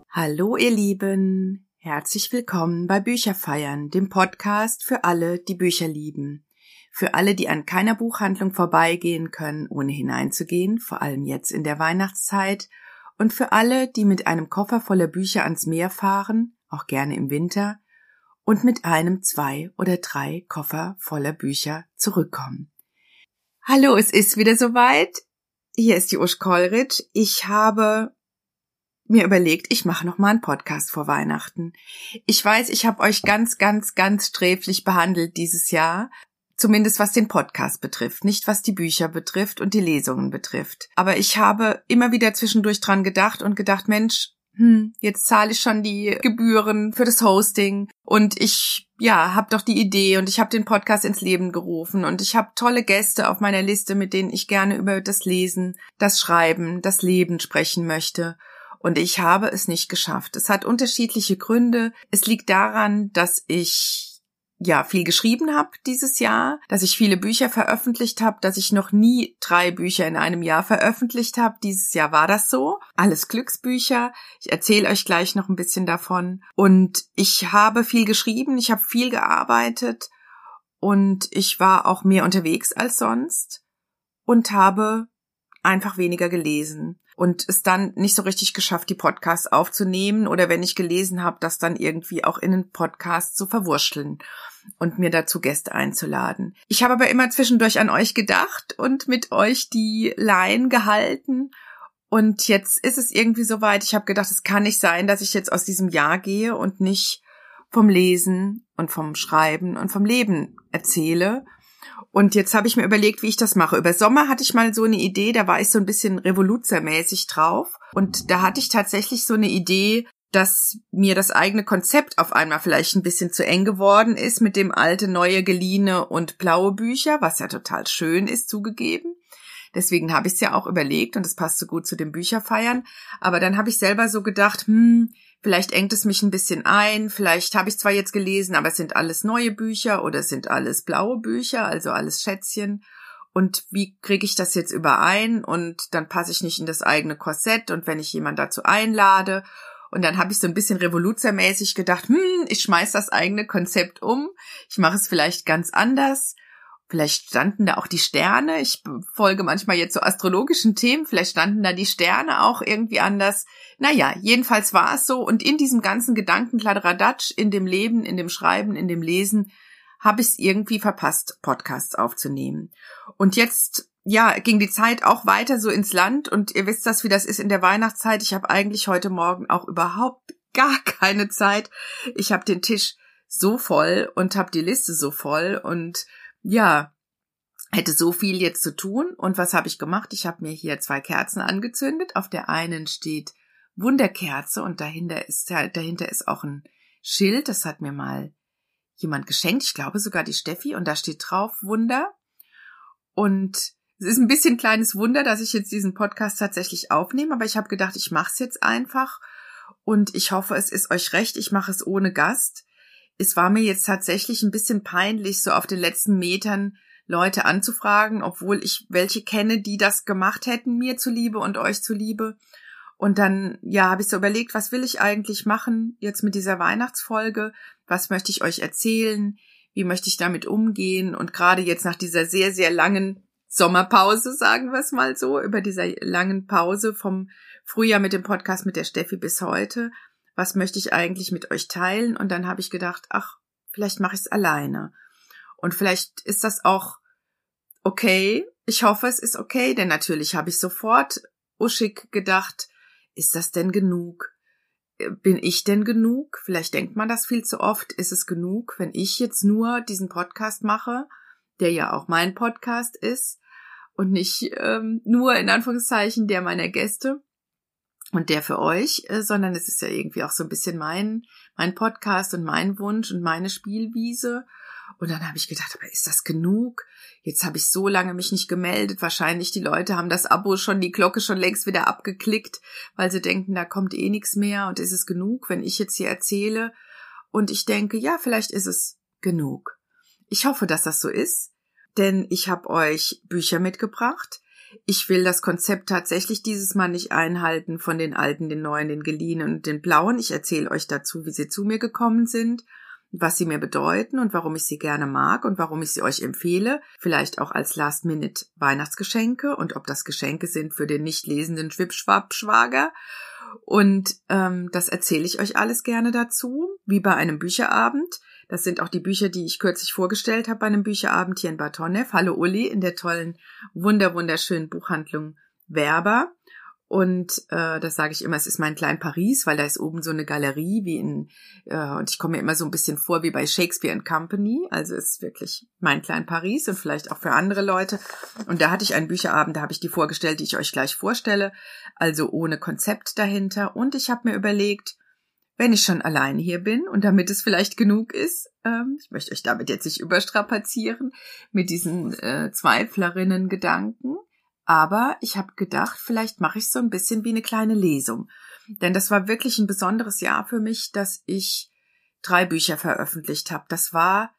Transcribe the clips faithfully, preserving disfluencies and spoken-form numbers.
Hallo ihr Lieben, herzlich willkommen bei Bücherfeiern, dem Podcast für alle, die Bücher lieben. Für alle, die an keiner Buchhandlung vorbeigehen können, ohne hineinzugehen, vor allem jetzt in der Weihnachtszeit. Und für alle, die mit einem Koffer voller Bücher ans Meer fahren, auch gerne im Winter, und mit einem, zwei oder drei Koffer voller Bücher zurückkommen. Hallo, es ist wieder soweit. Hier ist die Usch Kollrich. Ich habe mir überlegt, ich mache noch mal einen Podcast vor Weihnachten. Ich weiß, ich habe euch ganz, ganz, ganz sträflich behandelt dieses Jahr, zumindest was den Podcast betrifft, nicht was die Bücher betrifft und die Lesungen betrifft. Aber ich habe immer wieder zwischendurch dran gedacht und gedacht, Mensch, hm, jetzt zahle ich schon die Gebühren für das Hosting und ich, ja, habe doch die Idee und ich habe den Podcast ins Leben gerufen und ich habe tolle Gäste auf meiner Liste, mit denen ich gerne über das Lesen, das Schreiben, das Leben sprechen möchte. Und ich habe es nicht geschafft. Es hat unterschiedliche Gründe. Es liegt daran, dass ich ja viel geschrieben habe dieses Jahr, dass ich viele Bücher veröffentlicht habe, dass ich noch nie drei Bücher in einem Jahr veröffentlicht habe. Dieses Jahr war das so. Alles Glücksbücher. Ich erzähle euch gleich noch ein bisschen davon. Und ich habe viel geschrieben, ich habe viel gearbeitet und ich war auch mehr unterwegs als sonst und habe einfach weniger gelesen. Und es dann nicht so richtig geschafft, die Podcasts aufzunehmen oder wenn ich gelesen habe, das dann irgendwie auch in einen Podcast zu verwurschteln und mir dazu Gäste einzuladen. Ich habe aber immer zwischendurch an euch gedacht und mit euch die Leine gehalten und jetzt ist es irgendwie soweit. Ich habe gedacht, es kann nicht sein, dass ich jetzt aus diesem Jahr gehe und nicht vom Lesen und vom Schreiben und vom Leben erzähle. Und jetzt habe ich mir überlegt, wie ich das mache. Über Sommer hatte ich mal so eine Idee, da war ich so ein bisschen revoluzermäßig drauf. Und da hatte ich tatsächlich so eine Idee, dass mir das eigene Konzept auf einmal vielleicht ein bisschen zu eng geworden ist mit dem alte, neue, geliehene und blaue Bücher, was ja total schön ist, zugegeben. Deswegen habe ich es ja auch überlegt und es passte gut zu den Bücherfeiern. Aber dann habe ich selber so gedacht, hm, vielleicht engt es mich ein bisschen ein, vielleicht habe ich zwar jetzt gelesen, aber es sind alles neue Bücher oder es sind alles blaue Bücher, also alles Schätzchen. Und wie kriege ich das jetzt überein? Und dann passe ich nicht in das eigene Korsett und wenn ich jemanden dazu einlade. Und dann habe ich so ein bisschen revoluzermäßig gedacht, hm, ich schmeiß das eigene Konzept um, ich mache es vielleicht ganz anders. Vielleicht standen da auch die Sterne, ich folge manchmal jetzt so astrologischen Themen, vielleicht standen da die Sterne auch irgendwie anders. Naja, jedenfalls war es so und in diesem ganzen Gedankenkladderadatsch, in dem Leben, in dem Schreiben, in dem Lesen, habe ich es irgendwie verpasst, Podcasts aufzunehmen. Und jetzt, ja, ging die Zeit auch weiter so ins Land und ihr wisst das, wie das ist in der Weihnachtszeit. Ich habe eigentlich heute Morgen auch überhaupt gar keine Zeit. Ich habe den Tisch so voll und habe die Liste so voll und ja, hätte so viel jetzt zu tun. Und was habe ich gemacht? Ich habe mir hier zwei Kerzen angezündet. Auf der einen steht Wunderkerze und dahinter ist, dahinter ist auch ein Schild. Das hat mir mal jemand geschenkt. Ich glaube sogar die Steffi. Und da steht drauf Wunder. Und es ist ein bisschen kleines Wunder, dass ich jetzt diesen Podcast tatsächlich aufnehme. Aber ich habe gedacht, ich mache es jetzt einfach. Und ich hoffe, es ist euch recht. Ich mache es ohne Gast. Es war mir jetzt tatsächlich ein bisschen peinlich, so auf den letzten Metern Leute anzufragen, obwohl ich welche kenne, die das gemacht hätten, mir zuliebe und euch zuliebe. Und dann, ja, habe ich so überlegt, was will ich eigentlich machen jetzt mit dieser Weihnachtsfolge? Was möchte ich euch erzählen? Wie möchte ich damit umgehen? Und gerade jetzt nach dieser sehr, sehr langen Sommerpause, sagen wir es mal so, über dieser langen Pause vom Frühjahr mit dem Podcast mit der Steffi bis heute, was möchte ich eigentlich mit euch teilen? Und dann habe ich gedacht, ach, vielleicht mache ich es alleine. Und vielleicht ist das auch okay. Ich hoffe, es ist okay, denn natürlich habe ich sofort uschig gedacht, ist das denn genug? Bin ich denn genug? Vielleicht denkt man das viel zu oft. Ist es genug, wenn ich jetzt nur diesen Podcast mache, der ja auch mein Podcast ist und nicht ähm, nur in Anführungszeichen der meiner Gäste? Und der für euch, äh, sondern es ist ja irgendwie auch so ein bisschen mein mein Podcast und mein Wunsch und meine Spielwiese. Und dann habe ich gedacht, aber ist das genug? Jetzt habe ich so lange mich nicht gemeldet. Wahrscheinlich die Leute haben das Abo schon, die Glocke schon längst wieder abgeklickt, weil sie denken, da kommt eh nichts mehr. Und ist es genug, wenn ich jetzt hier erzähle? Und ich denke, ja, vielleicht ist es genug. Ich hoffe, dass das so ist, denn ich habe euch Bücher mitgebracht. Ich will das Konzept tatsächlich dieses Mal nicht einhalten von den alten, den neuen, den geliehenen und den blauen. Ich erzähle euch dazu, wie sie zu mir gekommen sind, was sie mir bedeuten und warum ich sie gerne mag und warum ich sie euch empfehle. Vielleicht auch als Last-Minute-Weihnachtsgeschenke und ob das Geschenke sind für den nicht lesenden Schwippschwapp-Schwager. Und ähm, das erzähle ich euch alles gerne dazu, wie bei einem Bücherabend. Das sind auch die Bücher, die ich kürzlich vorgestellt habe bei einem Bücherabend hier in Bad Honnef. Hallo Uli in der tollen, wunder wunderschönen Buchhandlung Werber. Und äh, das sage ich immer, es ist mein Klein Paris, weil da ist oben so eine Galerie wie in, äh, und ich komme mir immer so ein bisschen vor wie bei Shakespeare and Company. Also es ist wirklich mein Klein Paris und vielleicht auch für andere Leute. Und da hatte ich einen Bücherabend, da habe ich die vorgestellt, die ich euch gleich vorstelle. Also ohne Konzept dahinter. Und ich habe mir überlegt, wenn ich schon alleine hier bin und damit es vielleicht genug ist, ähm, ich möchte euch damit jetzt nicht überstrapazieren mit diesen äh, Zweiflerinnen-Gedanken, aber ich habe gedacht, vielleicht mache ich so ein bisschen wie eine kleine Lesung. Denn das war wirklich ein besonderes Jahr für mich, dass ich drei Bücher veröffentlicht habe. Das war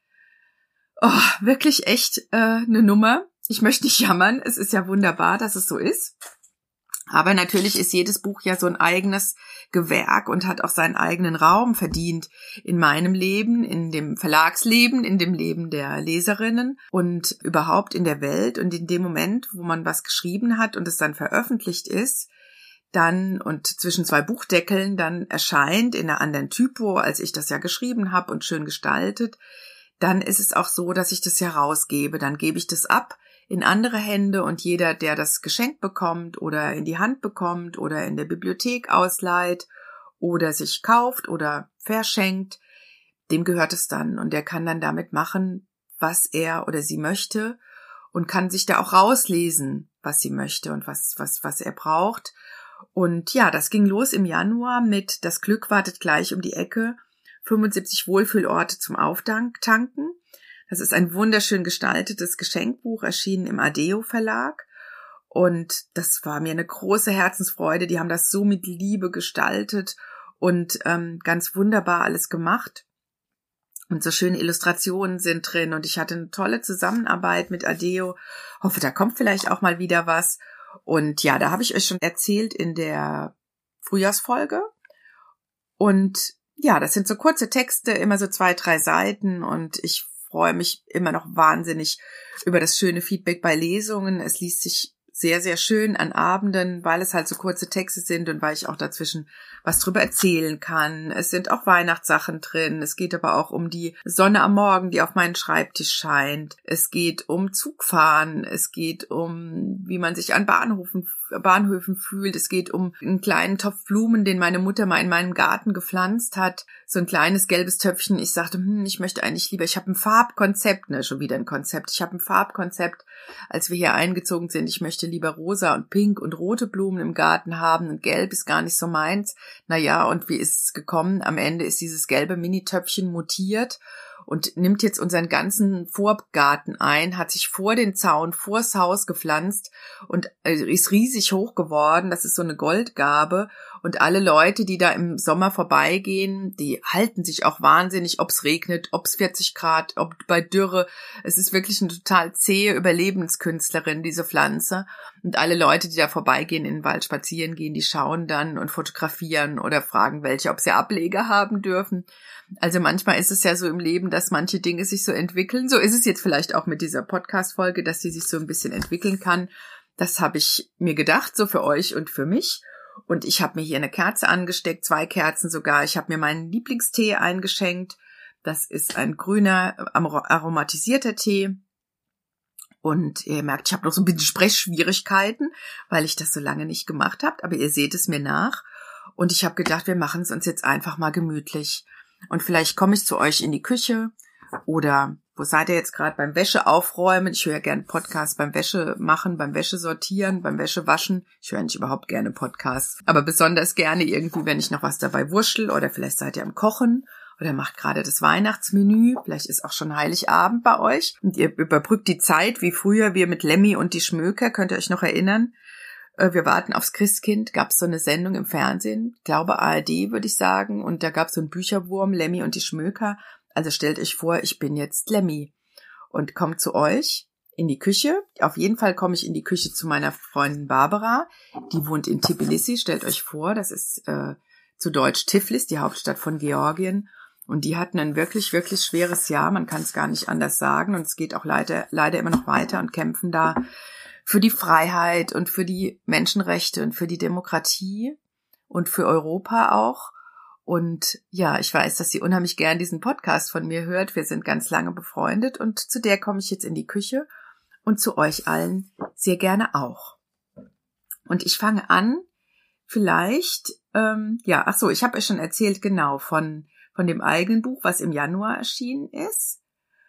oh, wirklich echt äh, eine Nummer. Ich möchte nicht jammern, es ist ja wunderbar, dass es so ist. Aber natürlich ist jedes Buch ja so ein eigenes Gewerk und hat auch seinen eigenen Raum verdient in meinem Leben, in dem Verlagsleben, in dem Leben der Leserinnen und überhaupt in der Welt. Und in dem Moment, wo man was geschrieben hat und es dann veröffentlicht ist, dann und zwischen zwei Buchdeckeln dann erscheint in einer anderen Typo, als ich das ja geschrieben habe und schön gestaltet, dann ist es auch so, dass ich das ja rausgebe. Dann gebe ich das ab in andere Hände und jeder, der das geschenkt bekommt oder in die Hand bekommt oder in der Bibliothek ausleiht oder sich kauft oder verschenkt, dem gehört es dann und der kann dann damit machen, was er oder sie möchte und kann sich da auch rauslesen, was sie möchte und was, was, was er braucht. Und ja, das ging los im Januar mit Das Glück wartet gleich um die Ecke, fünfundsiebzig Wohlfühlorte zum Auftanken. Das ist ein wunderschön gestaltetes Geschenkbuch, erschienen im Adeo Verlag. Und das war mir eine große Herzensfreude. Die haben das so mit Liebe gestaltet und ähm, ganz wunderbar alles gemacht. Und so schöne Illustrationen sind drin. Und ich hatte eine tolle Zusammenarbeit mit Adeo. Hoffe, da kommt vielleicht auch mal wieder was. Und ja, da habe ich euch schon erzählt in der Frühjahrsfolge. Und ja, das sind so kurze Texte, immer so zwei, drei Seiten. Und ich freue mich immer noch wahnsinnig über das schöne Feedback bei Lesungen. Es liest sich sehr, sehr schön an Abenden, weil es halt so kurze Texte sind und weil ich auch dazwischen was drüber erzählen kann. Es sind auch Weihnachtssachen drin. Es geht aber auch um die Sonne am Morgen, die auf meinen Schreibtisch scheint. Es geht um Zugfahren. Es geht um, wie man sich an Bahnhöfen, Bahnhöfen fühlt. Es geht um einen kleinen Topf Blumen, den meine Mutter mal in meinem Garten gepflanzt hat. So ein kleines gelbes Töpfchen. Ich sagte, hm, ich möchte eigentlich lieber, ich habe ein Farbkonzept, ne, schon wieder ein Konzept. Ich habe ein Farbkonzept, als wir hier eingezogen sind. Ich möchte lieber rosa und pink und rote Blumen im Garten haben und gelb ist gar nicht so meins. Naja, und wie ist es gekommen? Am Ende ist dieses gelbe Mini-Töpfchen mutiert und nimmt jetzt unseren ganzen Vorgarten ein, hat sich vor den Zaun, vors Haus gepflanzt und ist riesig hoch geworden. Das ist so eine Goldgabe. Und alle Leute, die da im Sommer vorbeigehen, die halten sich auch wahnsinnig, ob es regnet, ob es vierzig Grad, ob bei Dürre. Es ist wirklich eine total zähe Überlebenskünstlerin, diese Pflanze. Und alle Leute, die da vorbeigehen, in den Wald spazieren gehen, die schauen dann und fotografieren oder fragen welche, ob sie Ableger haben dürfen. Also manchmal ist es ja so im Leben, dass manche Dinge sich so entwickeln. So ist es jetzt vielleicht auch mit dieser Podcast-Folge, dass sie sich so ein bisschen entwickeln kann. Das habe ich mir gedacht, so für euch und für mich. Und ich habe mir hier eine Kerze angesteckt, zwei Kerzen sogar. Ich habe mir meinen Lieblingstee eingeschenkt. Das ist ein grüner, aromatisierter Tee. Und ihr merkt, ich habe noch so ein bisschen Sprechschwierigkeiten, weil ich das so lange nicht gemacht habe. Aber ihr seht es mir nach. Und ich habe gedacht, wir machen es uns jetzt einfach mal gemütlich. Und vielleicht komme ich zu euch in die Küche oder wo seid ihr jetzt gerade beim Wäsche aufräumen? Ich höre ja gerne Podcasts beim Wäsche machen, beim Wäsche sortieren, beim Wäsche waschen. Ich höre nicht überhaupt gerne Podcasts, aber besonders gerne irgendwie, wenn ich noch was dabei wurschtel oder vielleicht seid ihr am Kochen oder macht gerade das Weihnachtsmenü. Vielleicht ist auch schon Heiligabend bei euch und ihr überbrückt die Zeit, wie früher wir mit Lemmy und die Schmöker, könnt ihr euch noch erinnern? Wir warten aufs Christkind, gab es so eine Sendung im Fernsehen, ich glaube A R D würde ich sagen, und da gab es so einen Bücherwurm, Lemmy und die Schmöker. Also stellt euch vor, ich bin jetzt Lemmy und komme zu euch in die Küche. Auf jeden Fall komme ich in die Küche zu meiner Freundin Barbara. Die wohnt in Tbilisi, stellt euch vor, das ist äh, zu Deutsch Tiflis, die Hauptstadt von Georgien. Und die hatten ein wirklich, wirklich schweres Jahr, man kann es gar nicht anders sagen. Und es geht auch leider, leider immer noch weiter und kämpfen da für die Freiheit und für die Menschenrechte und für die Demokratie und für Europa auch. Und ja, ich weiß, dass sie unheimlich gern diesen Podcast von mir hört. Wir sind ganz lange befreundet und zu der komme ich jetzt in die Küche und zu euch allen sehr gerne auch. Und ich fange an, vielleicht, ähm, ja, ach so, ich habe euch schon erzählt, genau, von von dem eigenen Buch, was im Januar erschienen ist.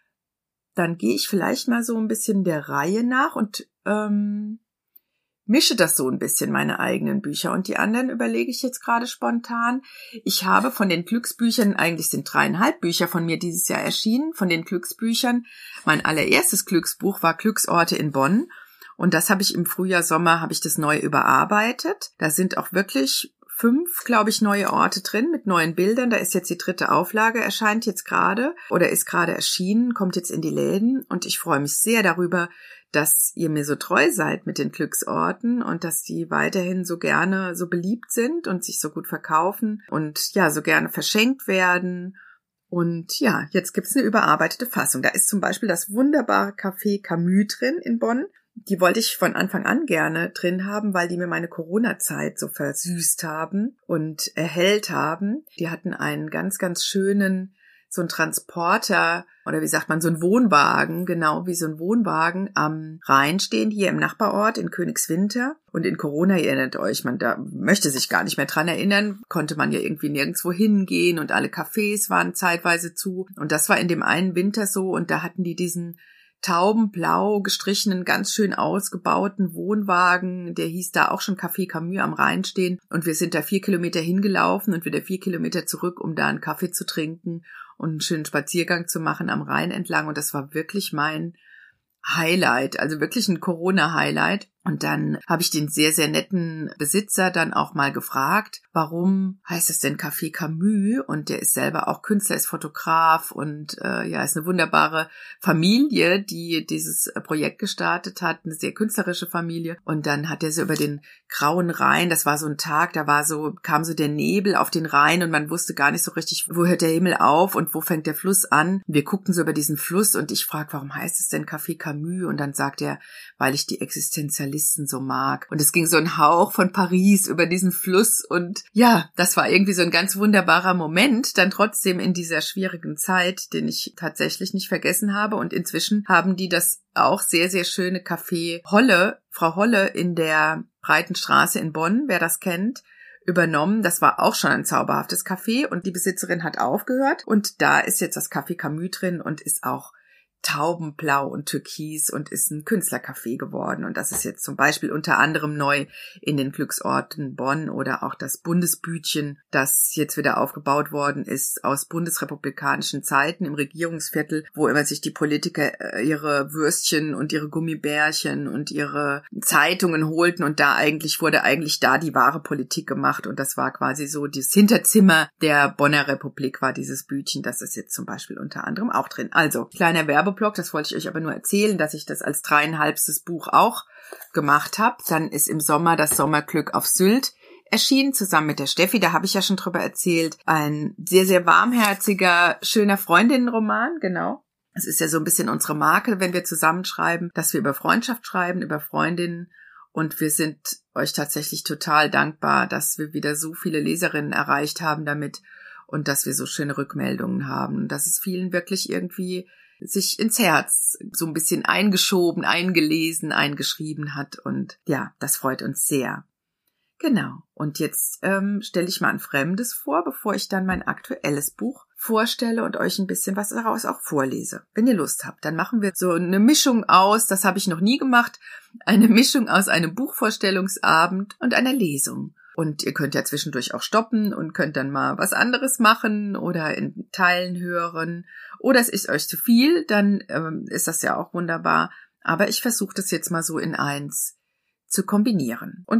Dann gehe ich vielleicht mal so ein bisschen der Reihe nach und ähm, mische das so ein bisschen, meine eigenen Bücher. Und die anderen überlege ich jetzt gerade spontan. Ich habe von den Glücksbüchern, eigentlich sind dreieinhalb Bücher von mir dieses Jahr erschienen, von den Glücksbüchern. Mein allererstes Glücksbuch war Glücksorte in Bonn. Und das habe ich im Frühjahr, Sommer, habe ich das neu überarbeitet. Da sind auch wirklich fünf, glaube ich, neue Orte drin mit neuen Bildern. Da ist jetzt die dritte Auflage, erscheint jetzt gerade oder ist gerade erschienen, kommt jetzt in die Läden. Und ich freue mich sehr darüber, dass ihr mir so treu seid mit den Glücksorten und dass die weiterhin so gerne so beliebt sind und sich so gut verkaufen und ja, so gerne verschenkt werden. Und ja, jetzt gibt's eine überarbeitete Fassung. Da ist zum Beispiel das wunderbare Café Camus drin in Bonn. Die wollte ich von Anfang an gerne drin haben, weil die mir meine Corona-Zeit so versüßt haben und erhellt haben. Die hatten einen ganz, ganz schönen, so einen Transporter oder wie sagt man, so einen Wohnwagen, genau wie so ein Wohnwagen am Rhein stehen, hier im Nachbarort in Königswinter. Und in Corona, ihr erinnert euch, man da möchte sich gar nicht mehr dran erinnern, konnte man ja irgendwie nirgendwo hingehen und alle Cafés waren zeitweise zu. Und das war in dem einen Winter so und da hatten die diesen taubenblau gestrichenen, ganz schön ausgebauten Wohnwagen, der hieß da auch schon Café Camus am Rhein stehen und wir sind da vier Kilometer hingelaufen und wieder vier Kilometer zurück, um da einen Kaffee zu trinken und einen schönen Spaziergang zu machen am Rhein entlang und das war wirklich mein Highlight, also wirklich ein Corona-Highlight. Und dann habe ich den sehr, sehr netten Besitzer dann auch mal gefragt, warum heißt es denn Café Camus? Und der ist selber auch Künstler, ist Fotograf und äh, ja, ist eine wunderbare Familie, die dieses Projekt gestartet hat, eine sehr künstlerische Familie. Und dann hat er so über den grauen Rhein, das war so ein Tag, da war so, kam so der Nebel auf den Rhein und man wusste gar nicht so richtig, wo hört der Himmel auf und wo fängt der Fluss an. Wir guckten so über diesen Fluss und ich frage, warum heißt es denn Café Camus? Und dann sagt er, weil ich die Existenzialisten so mag. Und es ging so ein Hauch von Paris über diesen Fluss und ja, das war irgendwie so ein ganz wunderbarer Moment, dann trotzdem in dieser schwierigen Zeit, den ich tatsächlich nicht vergessen habe. Und inzwischen haben die das auch sehr, sehr schöne Café Holle, Frau Holle in der Breitenstraße in Bonn, wer das kennt, übernommen. Das war auch schon ein zauberhaftes Café und die Besitzerin hat aufgehört und da ist jetzt das Café Camus drin und ist auch taubenblau und türkis und ist ein Künstlercafé geworden. Und das ist jetzt zum Beispiel unter anderem neu in den Glücksorten Bonn oder auch das Bundesbütchen, das jetzt wieder aufgebaut worden ist aus bundesrepublikanischen Zeiten im Regierungsviertel, wo immer sich die Politiker ihre Würstchen und ihre Gummibärchen und ihre Zeitungen holten und da eigentlich wurde eigentlich da die wahre Politik gemacht und das war quasi so das Hinterzimmer der Bonner Republik war dieses Bütchen. Das ist jetzt zum Beispiel unter anderem auch drin. Also, kleiner Werbeblock, das wollte ich euch aber nur erzählen, dass ich das als dreieinhalbstes Buch auch gemacht habe. Dann ist im Sommer das Sommerglück auf Sylt erschienen, zusammen mit der Steffi, da habe ich ja schon drüber erzählt. Ein sehr, sehr warmherziger, schöner Freundinnenroman, genau. Es ist ja so ein bisschen unsere Marke, wenn wir zusammenschreiben, dass wir über Freundschaft schreiben, über Freundinnen. Und wir sind euch tatsächlich total dankbar, dass wir wieder so viele Leserinnen erreicht haben damit und dass wir so schöne Rückmeldungen haben. Dass es vielen wirklich irgendwie sich ins Herz so ein bisschen eingeschoben, eingelesen, eingeschrieben hat. Und ja, das freut uns sehr. Genau. Und jetzt ähm, stelle ich mal ein Fremdes vor, bevor ich dann mein aktuelles Buch vorstelle und euch ein bisschen was daraus auch vorlese. Wenn ihr Lust habt, dann machen wir so eine Mischung aus, das habe ich noch nie gemacht, eine Mischung aus einem Buchvorstellungsabend und einer Lesung. Und ihr könnt ja zwischendurch auch stoppen und könnt dann mal was anderes machen oder in Teilen hören. Oder es ist euch zu viel, dann ähm, ist das ja auch wunderbar. Aber ich versuche das jetzt mal so in eins zu kombinieren. Und zwar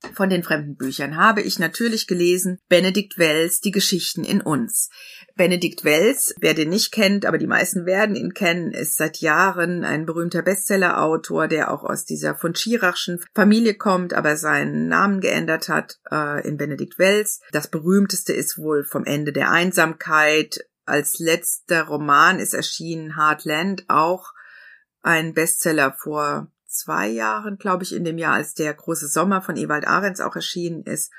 von den fremden Büchern habe ich natürlich gelesen Benedikt Wells, Die Geschichten in uns. Benedikt Wells, wer den nicht kennt, aber die meisten werden ihn kennen, ist seit Jahren ein berühmter Bestsellerautor, der auch aus dieser von Schirachschen Familie kommt, aber seinen Namen geändert hat äh, in Benedikt Wells. Das berühmteste ist wohl Vom Ende der Einsamkeit. Als letzter Roman ist erschienen Heartland, auch ein Bestseller vor zwei Jahren, glaube ich, in dem Jahr, als der große Sommer von Ewald Ahrens auch erschienen ist.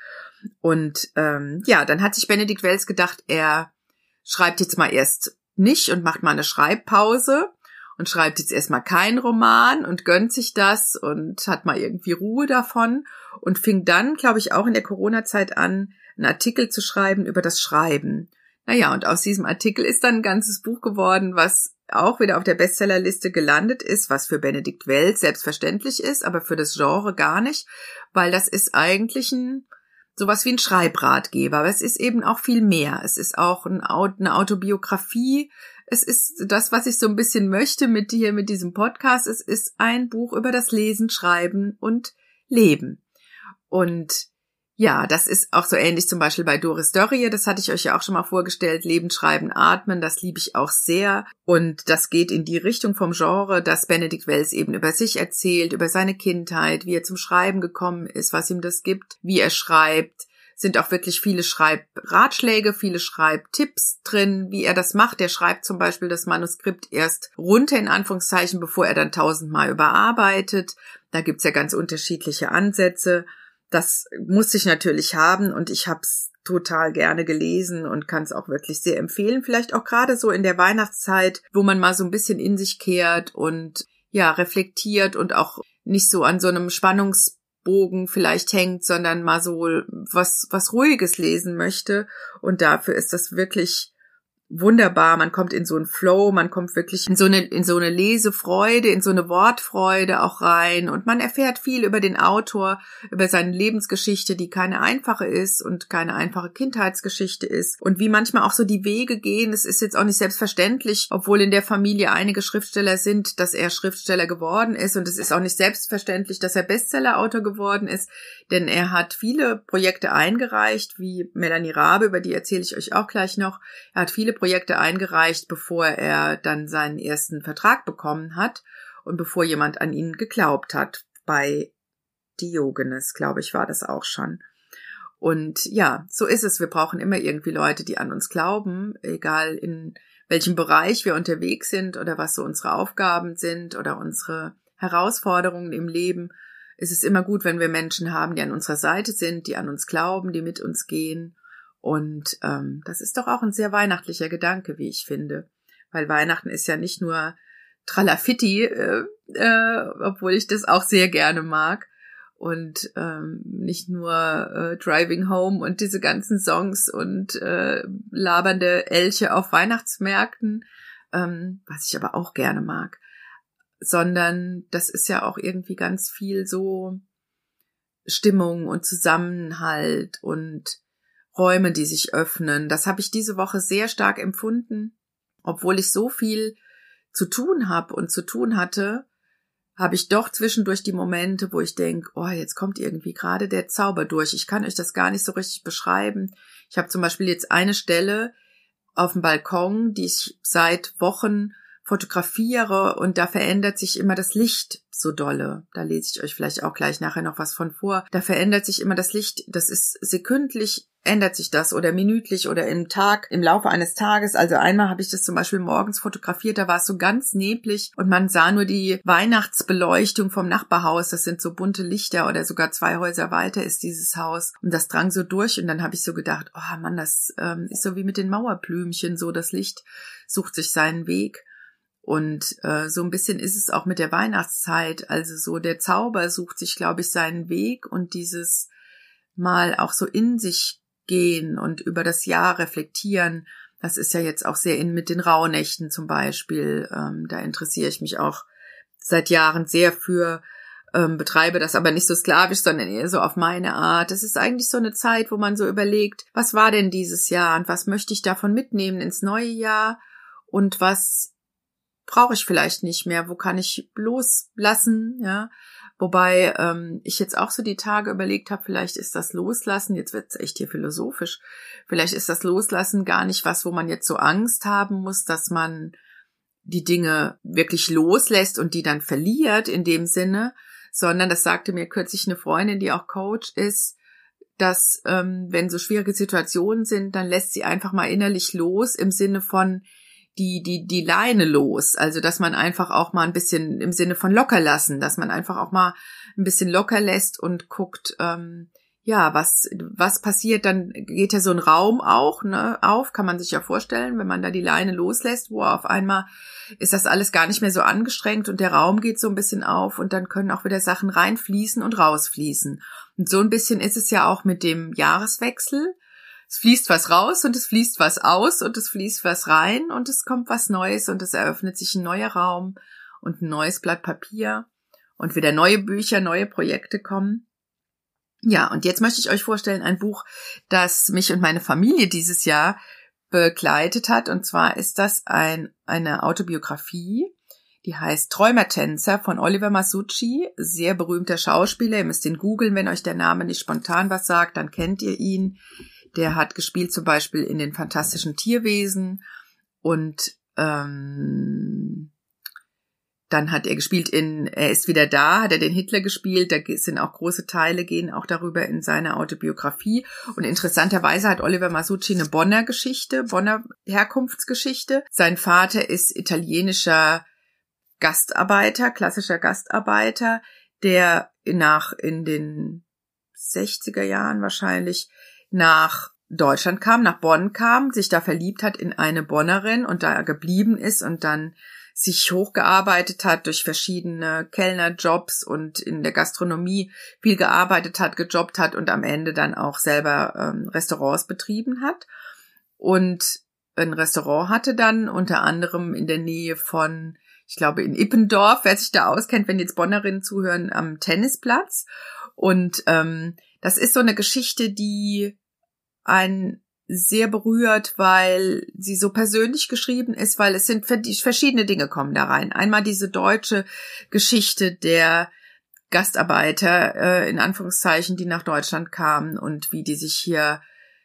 Und ähm, ja, dann hat sich Benedikt Wells gedacht, er schreibt jetzt mal erst nicht und macht mal eine Schreibpause und schreibt jetzt erstmal keinen Roman und gönnt sich das und hat mal irgendwie Ruhe davon und fing dann, glaube ich, auch in der Corona-Zeit an, einen Artikel zu schreiben über das Schreiben. Naja, und aus diesem Artikel ist dann ein ganzes Buch geworden, was auch wieder auf der Bestsellerliste gelandet ist, was für Benedikt Wells selbstverständlich ist, aber für das Genre gar nicht, weil das ist eigentlich ein sowas wie ein Schreibratgeber, aber es ist eben auch viel mehr. Es ist auch ein, eine Autobiografie. Es ist das, was ich so ein bisschen möchte mit dir, mit diesem Podcast. Es ist ein Buch über das Lesen, Schreiben und Leben. Und ja, das ist auch so ähnlich zum Beispiel bei Doris Dörrie, das hatte ich euch ja auch schon mal vorgestellt, Leben, Schreiben, Atmen, das liebe ich auch sehr und das geht in die Richtung vom Genre, dass Benedikt Wells eben über sich erzählt, über seine Kindheit, wie er zum Schreiben gekommen ist, was ihm das gibt, wie er schreibt, sind auch wirklich viele Schreibratschläge, viele Schreibtipps drin, wie er das macht. Er schreibt zum Beispiel das Manuskript erst runter, in Anführungszeichen, bevor er dann tausendmal überarbeitet. Da gibt's ja ganz unterschiedliche Ansätze. Das musste ich natürlich haben und ich habe es total gerne gelesen und kann es auch wirklich sehr empfehlen. Vielleicht auch gerade so in der Weihnachtszeit, wo man mal so ein bisschen in sich kehrt und ja reflektiert und auch nicht so an so einem Spannungsbogen vielleicht hängt, sondern mal so was was Ruhiges lesen möchte. Und dafür ist das wirklich wunderbar. Man kommt in so einen Flow, man kommt wirklich in so eine, in so eine Lesefreude, in so eine Wortfreude auch rein und man erfährt viel über den Autor, über seine Lebensgeschichte, die keine einfache ist und keine einfache Kindheitsgeschichte ist und wie manchmal auch so die Wege gehen. Es ist jetzt auch nicht selbstverständlich, obwohl in der Familie einige Schriftsteller sind, dass er Schriftsteller geworden ist und es ist auch nicht selbstverständlich, dass er Bestsellerautor geworden ist, denn er hat viele Projekte eingereicht, wie Melanie Rabe, über die erzähle ich euch auch gleich noch. Er hat viele Projekte eingereicht, bevor er dann seinen ersten Vertrag bekommen hat und bevor jemand an ihn geglaubt hat. Bei Diogenes, glaube ich, war das auch schon. Und ja, so ist es. Wir brauchen immer irgendwie Leute, die an uns glauben, egal in welchem Bereich wir unterwegs sind oder was so unsere Aufgaben sind oder unsere Herausforderungen im Leben. Es ist immer gut, wenn wir Menschen haben, die an unserer Seite sind, die an uns glauben, die mit uns gehen. Und ähm, das ist doch auch ein sehr weihnachtlicher Gedanke, wie ich finde. Weil Weihnachten ist ja nicht nur Tralafitti, äh, äh, obwohl ich das auch sehr gerne mag. Und ähm, nicht nur äh, Driving Home und diese ganzen Songs und äh, labernde Elche auf Weihnachtsmärkten, ähm, was ich aber auch gerne mag. Sondern das ist ja auch irgendwie ganz viel so Stimmung und Zusammenhalt und Räume, die sich öffnen. Das habe ich diese Woche sehr stark empfunden. Obwohl ich so viel zu tun habe und zu tun hatte, habe ich doch zwischendurch die Momente, wo ich denke, oh, jetzt kommt irgendwie gerade der Zauber durch. Ich kann euch das gar nicht so richtig beschreiben. Ich habe zum Beispiel jetzt eine Stelle auf dem Balkon, die ich seit Wochen fotografiere und da verändert sich immer das Licht so dolle. Da lese ich euch vielleicht auch gleich nachher noch was von vor. Da verändert sich immer das Licht. Das ist sekündlich, ändert sich das oder minütlich oder im Tag, im Laufe eines Tages. Also einmal habe ich das zum Beispiel morgens fotografiert, da war es so ganz neblig und man sah nur die Weihnachtsbeleuchtung vom Nachbarhaus. Das sind so bunte Lichter oder sogar zwei Häuser weiter ist dieses Haus. Und das drang so durch und dann habe ich so gedacht, oh Mann, das ähm, ist so wie mit den Mauerblümchen, so das Licht sucht sich seinen Weg. Und äh, so ein bisschen ist es auch mit der Weihnachtszeit. Also so der Zauber sucht sich, glaube ich, seinen Weg und dieses Mal auch so in sich gehen und über das Jahr reflektieren. Das ist ja jetzt auch sehr in mit den Rauhnächten zum Beispiel. Ähm, da interessiere ich mich auch seit Jahren sehr für, ähm, betreibe das aber nicht so sklavisch, sondern eher so auf meine Art. Das ist eigentlich so eine Zeit, wo man so überlegt, was war denn dieses Jahr und was möchte ich davon mitnehmen ins neue Jahr und was brauche ich vielleicht nicht mehr, wo kann ich loslassen, ja, Wobei ähm, ich jetzt auch so die Tage überlegt habe, vielleicht ist das Loslassen, jetzt wird's echt hier philosophisch, vielleicht ist das Loslassen gar nicht was, wo man jetzt so Angst haben muss, dass man die Dinge wirklich loslässt und die dann verliert in dem Sinne, sondern das sagte mir kürzlich eine Freundin, die auch Coach ist, dass ähm, wenn so schwierige Situationen sind, dann lässt sie einfach mal innerlich los im Sinne von die die die Leine los, also dass man einfach auch mal ein bisschen im Sinne von locker lassen, dass man einfach auch mal ein bisschen locker lässt und guckt, ähm, ja, was was passiert, dann geht ja so ein Raum auch ne, auf, kann man sich ja vorstellen, wenn man da die Leine loslässt, wo auf einmal ist das alles gar nicht mehr so angestrengt und der Raum geht so ein bisschen auf und dann können auch wieder Sachen reinfließen und rausfließen. Und so ein bisschen ist es ja auch mit dem Jahreswechsel. Es fließt was raus und es fließt was aus und es fließt was rein und es kommt was Neues und es eröffnet sich ein neuer Raum und ein neues Blatt Papier und wieder neue Bücher, neue Projekte kommen. Ja, und jetzt möchte ich euch vorstellen, ein Buch, das mich und meine Familie dieses Jahr begleitet hat. Und zwar ist das ein eine Autobiografie, die heißt Träumertänzer von Oliver Masucci, sehr berühmter Schauspieler. Ihr müsst ihn googeln, wenn euch der Name nicht spontan was sagt, dann kennt ihr ihn. Der hat gespielt zum Beispiel in den Fantastischen Tierwesen und ähm, dann hat er gespielt in Er ist wieder da, hat er den Hitler gespielt, da sind auch große Teile, gehen auch darüber in seiner Autobiografie. Und interessanterweise hat Oliver Masucci eine Bonner Geschichte, Bonner Herkunftsgeschichte. Sein Vater ist italienischer Gastarbeiter, klassischer Gastarbeiter, der nach in den sechziger Jahren wahrscheinlich nach Deutschland kam, nach Bonn kam, sich da verliebt hat in eine Bonnerin und da geblieben ist und dann sich hochgearbeitet hat durch verschiedene Kellnerjobs und in der Gastronomie viel gearbeitet hat, gejobbt hat und am Ende dann auch selber ähm, Restaurants betrieben hat. Und ein Restaurant hatte dann unter anderem in der Nähe von, ich glaube in Ippendorf, wer sich da auskennt, wenn jetzt Bonnerinnen zuhören, am Tennisplatz. Und ähm, das ist so eine Geschichte, die einen sehr berührt, weil sie so persönlich geschrieben ist, weil es sind verschiedene Dinge kommen da rein. Einmal diese deutsche Geschichte der Gastarbeiter, äh, in Anführungszeichen, die nach Deutschland kamen und wie die sich hier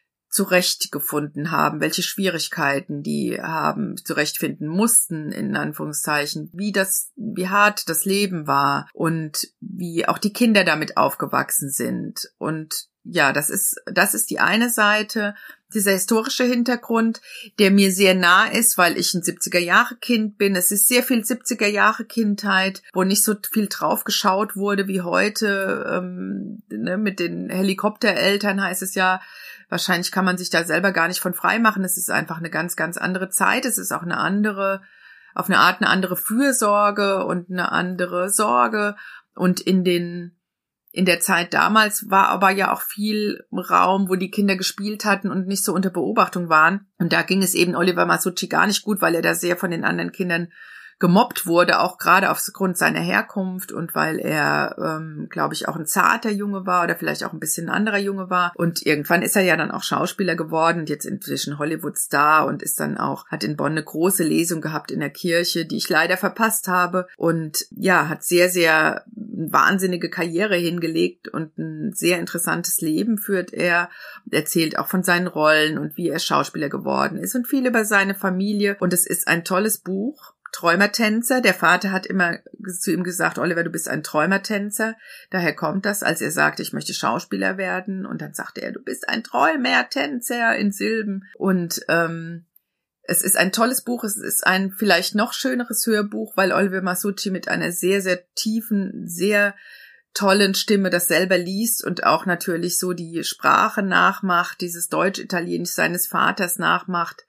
zurechtgefunden haben, welche Schwierigkeiten die haben, zurechtfinden mussten, in Anführungszeichen, wie das, wie hart das Leben war und wie auch die Kinder damit aufgewachsen sind. Und ja, das ist, das ist die eine Seite, dieser historische Hintergrund, der mir sehr nah ist, weil ich ein siebziger-Jahre-Kind bin. Es ist sehr viel siebziger-Jahre-Kindheit, wo nicht so viel drauf geschaut wurde wie heute, ähm, ne, mit den Helikoptereltern heißt es ja, wahrscheinlich kann man sich da selber gar nicht von frei machen. Es ist einfach eine ganz, ganz andere Zeit. Es ist auch eine andere, auf eine Art eine andere Fürsorge und eine andere Sorge. Und in den In der Zeit damals war aber ja auch viel Raum, wo die Kinder gespielt hatten und nicht so unter Beobachtung waren. Und da ging es eben Oliver Masucci gar nicht gut, weil er da sehr von den anderen Kindern gemobbt wurde, auch gerade aufgrund seiner Herkunft und weil er, ähm, glaube ich, auch ein zarter Junge war oder vielleicht auch ein bisschen ein anderer Junge war. Und irgendwann ist er ja dann auch Schauspieler geworden und jetzt inzwischen Hollywood-Star und ist dann auch, hat in Bonn eine große Lesung gehabt in der Kirche, die ich leider verpasst habe. Und ja, hat sehr, sehr eine wahnsinnige Karriere hingelegt und ein sehr interessantes Leben führt er. Erzählt auch von seinen Rollen und wie er Schauspieler geworden ist und viel über seine Familie. Und es ist ein tolles Buch. Träumertänzer. Der Vater hat immer zu ihm gesagt, Oliver, du bist ein Träumertänzer. Daher kommt das, als er sagte, ich möchte Schauspieler werden. Und dann sagte er, du bist ein Träumertänzer in Silben. Und ähm, es ist ein tolles Buch. Es ist ein vielleicht noch schöneres Hörbuch, weil Oliver Masucci mit einer sehr, sehr tiefen, sehr tollen Stimme das selber liest und auch natürlich so die Sprache nachmacht, dieses Deutsch-Italienisch seines Vaters nachmacht.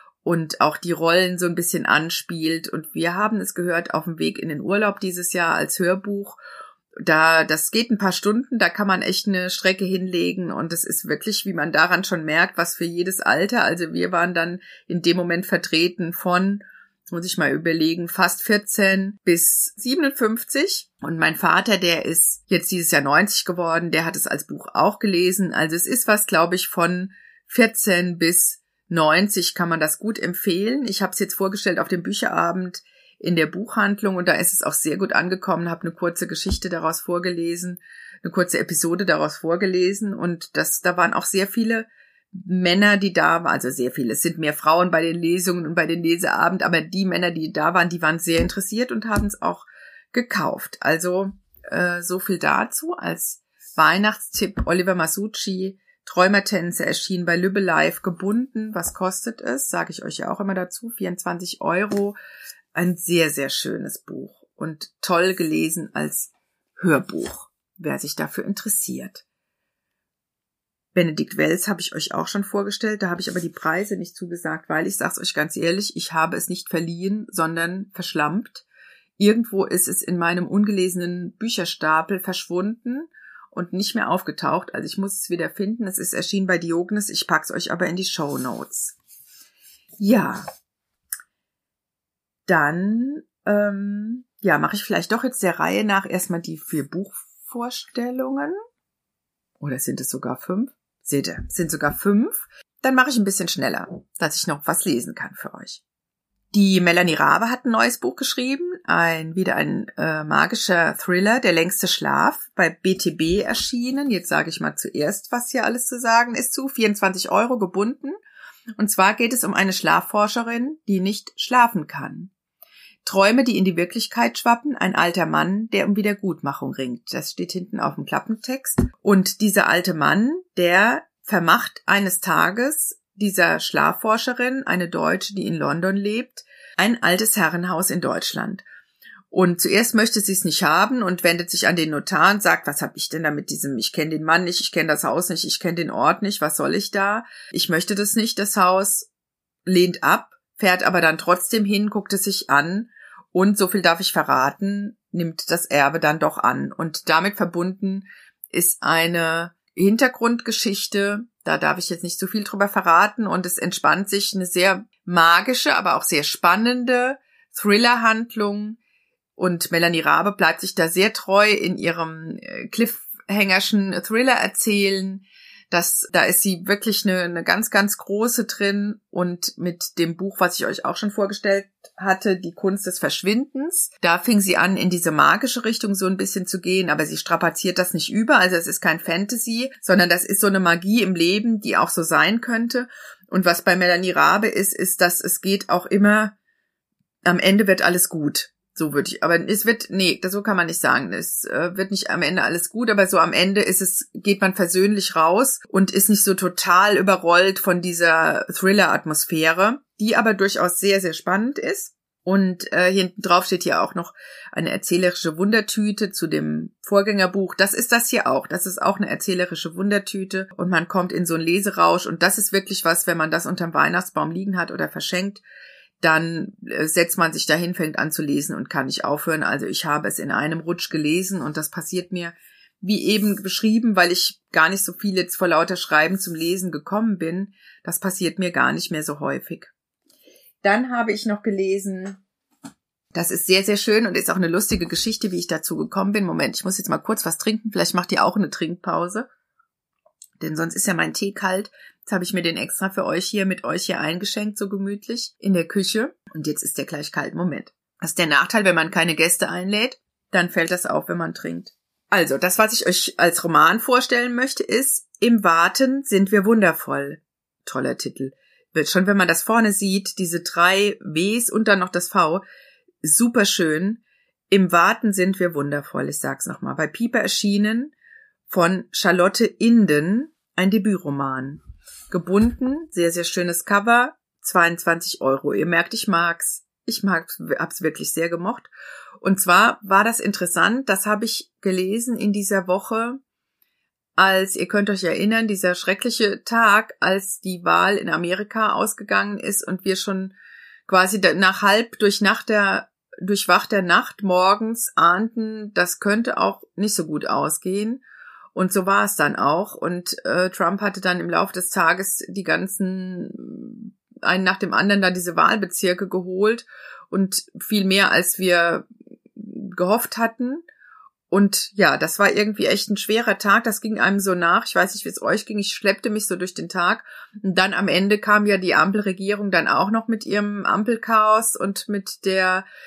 Und auch die Rollen so ein bisschen anspielt. Und wir haben es gehört auf dem Weg in den Urlaub dieses Jahr als Hörbuch. Da, das geht ein paar Stunden, da kann man echt eine Strecke hinlegen. Und es ist wirklich, wie man daran schon merkt, was für jedes Alter. Also wir waren dann in dem Moment vertreten von, muss ich mal überlegen, fast vierzehn bis siebenundfünfzig. Und mein Vater, der ist jetzt dieses Jahr neunzig geworden, der hat es als Buch auch gelesen. Also es ist was, glaube ich, von vierzehn bis neunzig kann man das gut empfehlen. Ich habe es jetzt vorgestellt auf dem Bücherabend in der Buchhandlung und da ist es auch sehr gut angekommen, habe eine kurze Geschichte daraus vorgelesen, eine kurze Episode daraus vorgelesen und das, da waren auch sehr viele Männer, die da waren, also sehr viele, es sind mehr Frauen bei den Lesungen und bei den Leseabend, aber die Männer, die da waren, die waren sehr interessiert und haben es auch gekauft. Also äh, so viel dazu als Weihnachtstipp. Oliver Masucci, Träumertänze, erschien bei Lübbe Live, gebunden. Was kostet es? Sage ich euch ja auch immer dazu. vierundzwanzig Euro. Ein sehr, sehr schönes Buch und toll gelesen als Hörbuch, wer sich dafür interessiert. Benedikt Wells habe ich euch auch schon vorgestellt. Da habe ich aber die Preise nicht zugesagt, weil ich sage es euch ganz ehrlich, ich habe es nicht verliehen, sondern verschlampt. Irgendwo ist es in meinem ungelesenen Bücherstapel verschwunden und nicht mehr aufgetaucht. Also ich muss es wieder finden. Es ist erschienen bei Diogenes. Ich pack's euch aber in die Shownotes. Ja, dann ähm, ja, mache ich vielleicht doch jetzt der Reihe nach erstmal die vier Buchvorstellungen. Oder sind es sogar fünf? Seht ihr, es sind sogar fünf. Dann mache ich ein bisschen schneller, dass ich noch was lesen kann für euch. Die Melanie Rabe hat ein neues Buch geschrieben, ein wieder ein äh, magischer Thriller, Der längste Schlaf, bei B T B erschienen. Jetzt sage ich mal zuerst, was hier alles zu sagen ist zu. vierundzwanzig Euro gebunden. Und zwar geht es um eine Schlafforscherin, die nicht schlafen kann. Träume, die in die Wirklichkeit schwappen, ein alter Mann, der um Wiedergutmachung ringt. Das steht hinten auf dem Klappentext. Und dieser alte Mann, der vermacht eines Tages dieser Schlafforscherin, eine Deutsche, die in London lebt, ein altes Herrenhaus in Deutschland. Und zuerst möchte sie es nicht haben und wendet sich an den Notar und sagt, was habe ich denn da mit diesem, ich kenne den Mann nicht, ich kenne das Haus nicht, ich kenne den Ort nicht, was soll ich da? Ich möchte das nicht, das Haus, lehnt ab, fährt aber dann trotzdem hin, guckt es sich an und, so viel darf ich verraten, nimmt das Erbe dann doch an. Und damit verbunden ist eine Hintergrundgeschichte, da darf ich jetzt nicht so viel drüber verraten und es entspannt sich eine sehr magische, aber auch sehr spannende Thriller-Handlung und Melanie Rabe bleibt sich da sehr treu in ihrem Cliffhangerschen Thriller erzählen. Das, da ist sie wirklich eine, eine ganz, ganz große drin und mit dem Buch, was ich euch auch schon vorgestellt hatte, Die Kunst des Verschwindens, da fing sie an, in diese magische Richtung so ein bisschen zu gehen, aber sie strapaziert das nicht über, also es ist kein Fantasy, sondern das ist so eine Magie im Leben, die auch so sein könnte. Und was bei Melanie Rabe ist, ist, dass es geht auch immer, am Ende wird alles gut. So würde ich, aber es wird, nee, so kann man nicht sagen. Es äh, wird nicht am Ende alles gut, aber so am Ende ist es, geht man versöhnlich raus und ist nicht so total überrollt von dieser Thriller-Atmosphäre, die aber durchaus sehr, sehr spannend ist. Und äh, hinten drauf steht hier auch noch eine erzählerische Wundertüte zu dem Vorgängerbuch. Das ist das hier auch. Das ist auch eine erzählerische Wundertüte und man kommt in so einen Leserausch und das ist wirklich was, wenn man das unterm Weihnachtsbaum liegen hat oder verschenkt, dann setzt man sich dahin, fängt an zu lesen und kann nicht aufhören. Also ich habe es in einem Rutsch gelesen und das passiert mir, wie eben beschrieben, weil ich gar nicht so viel jetzt vor lauter Schreiben zum Lesen gekommen bin. Das passiert mir gar nicht mehr so häufig. Dann habe ich noch gelesen, das ist sehr, sehr schön und ist auch eine lustige Geschichte, wie ich dazu gekommen bin. Moment, ich muss jetzt mal kurz was trinken. Vielleicht macht ihr auch eine Trinkpause. Denn sonst ist ja mein Tee kalt. Jetzt habe ich mir den extra für euch hier, mit euch hier eingeschenkt, so gemütlich in der Küche. Und jetzt ist der gleich kalt. Moment. Das ist der Nachteil, wenn man keine Gäste einlädt. Dann fällt das auf, wenn man trinkt. Also, das, was ich euch als Roman vorstellen möchte, ist Im Warten sind wir wundervoll. Toller Titel. Schon wenn man das vorne sieht, diese drei Ws und dann noch das V. Super schön. Im Warten sind wir wundervoll. Ich sag's nochmal. Bei Piper erschienen von Charlotte Inden, ein Debütroman. Gebunden, sehr, sehr schönes Cover, zweiundzwanzig Euro. Ihr merkt, ich mag's. Ich mag's, hab's wirklich sehr gemocht. Und zwar war das interessant, das habe ich gelesen in dieser Woche, als, ihr könnt euch erinnern, dieser schreckliche Tag, als die Wahl in Amerika ausgegangen ist und wir schon quasi nach halb durch Nacht der, durchwachter Nacht morgens ahnten, das könnte auch nicht so gut ausgehen. Und so war es dann auch. Und äh, Trump hatte dann im Laufe des Tages die ganzen, einen nach dem anderen da diese Wahlbezirke geholt und viel mehr, als wir gehofft hatten. Und ja, das war irgendwie echt ein schwerer Tag. Das ging einem so nach. Ich weiß nicht, wie es euch ging. Ich schleppte mich so durch den Tag. Und dann am Ende kam ja die Ampelregierung dann auch noch mit ihrem Ampelchaos und mit der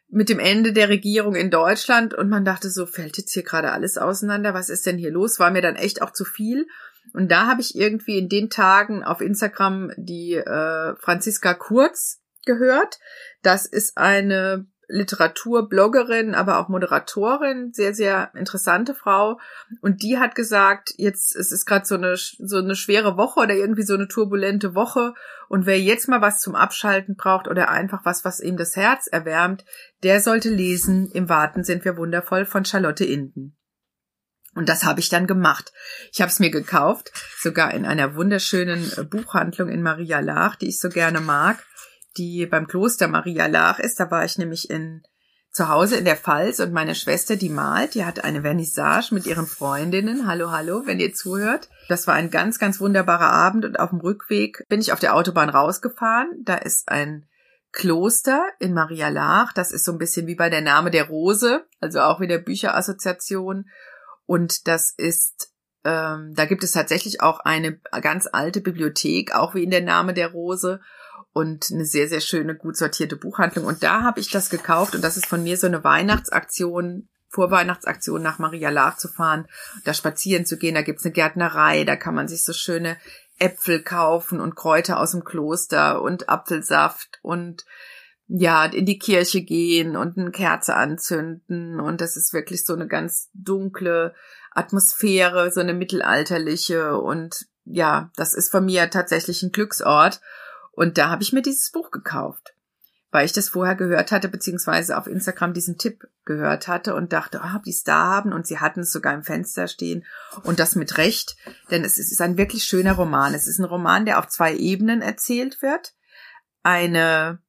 mit dem Ende der Regierung in Deutschland und man dachte so, fällt jetzt hier gerade alles auseinander? Was ist denn hier los? War mir dann echt auch zu viel. Und da habe ich irgendwie in den Tagen auf Instagram die äh, Franziska Kurz gehört. Das ist eine Literaturbloggerin, aber auch Moderatorin, sehr, sehr interessante Frau. Und die hat gesagt, jetzt es ist gerade so eine so eine schwere Woche oder irgendwie so eine turbulente Woche. Und wer jetzt mal was zum Abschalten braucht oder einfach was, was ihm das Herz erwärmt, der sollte lesen Im Warten sind wir wundervoll von Charlotte Inden. Und das habe ich dann gemacht. Ich habe es mir gekauft, sogar in einer wunderschönen Buchhandlung in Maria Laach, die ich so gerne mag, die beim Kloster Maria Laach ist. Da war ich nämlich in zu Hause in der Pfalz und meine Schwester, die malt, die hatte eine Vernissage mit ihren Freundinnen. Hallo, hallo, wenn ihr zuhört. Das war ein ganz, ganz wunderbarer Abend und auf dem Rückweg bin ich auf der Autobahn rausgefahren. Da ist ein Kloster in Maria Laach. Das ist so ein bisschen wie bei der Name der Rose, also auch wie der Bücherassoziation. Und das ist, ähm, da gibt es tatsächlich auch eine ganz alte Bibliothek, auch wie in der Name der Rose. Und eine sehr, sehr schöne, gut sortierte Buchhandlung. Und da habe ich das gekauft. Und das ist von mir so eine Weihnachtsaktion, Vorweihnachtsaktion, nach Maria Laach zu fahren, da spazieren zu gehen. Da gibt's eine Gärtnerei, da kann man sich so schöne Äpfel kaufen und Kräuter aus dem Kloster und Apfelsaft und ja, in die Kirche gehen und eine Kerze anzünden. Und das ist wirklich so eine ganz dunkle Atmosphäre, so eine mittelalterliche. Und ja, das ist von mir tatsächlich ein Glücksort. Und da habe ich mir dieses Buch gekauft, weil ich das vorher gehört hatte, beziehungsweise auf Instagram diesen Tipp gehört hatte und dachte, oh, ob die es da haben. Und sie hatten es sogar im Fenster stehen und das mit Recht, denn es ist ein wirklich schöner Roman. Es ist ein Roman, der auf zwei Ebenen erzählt wird. Eine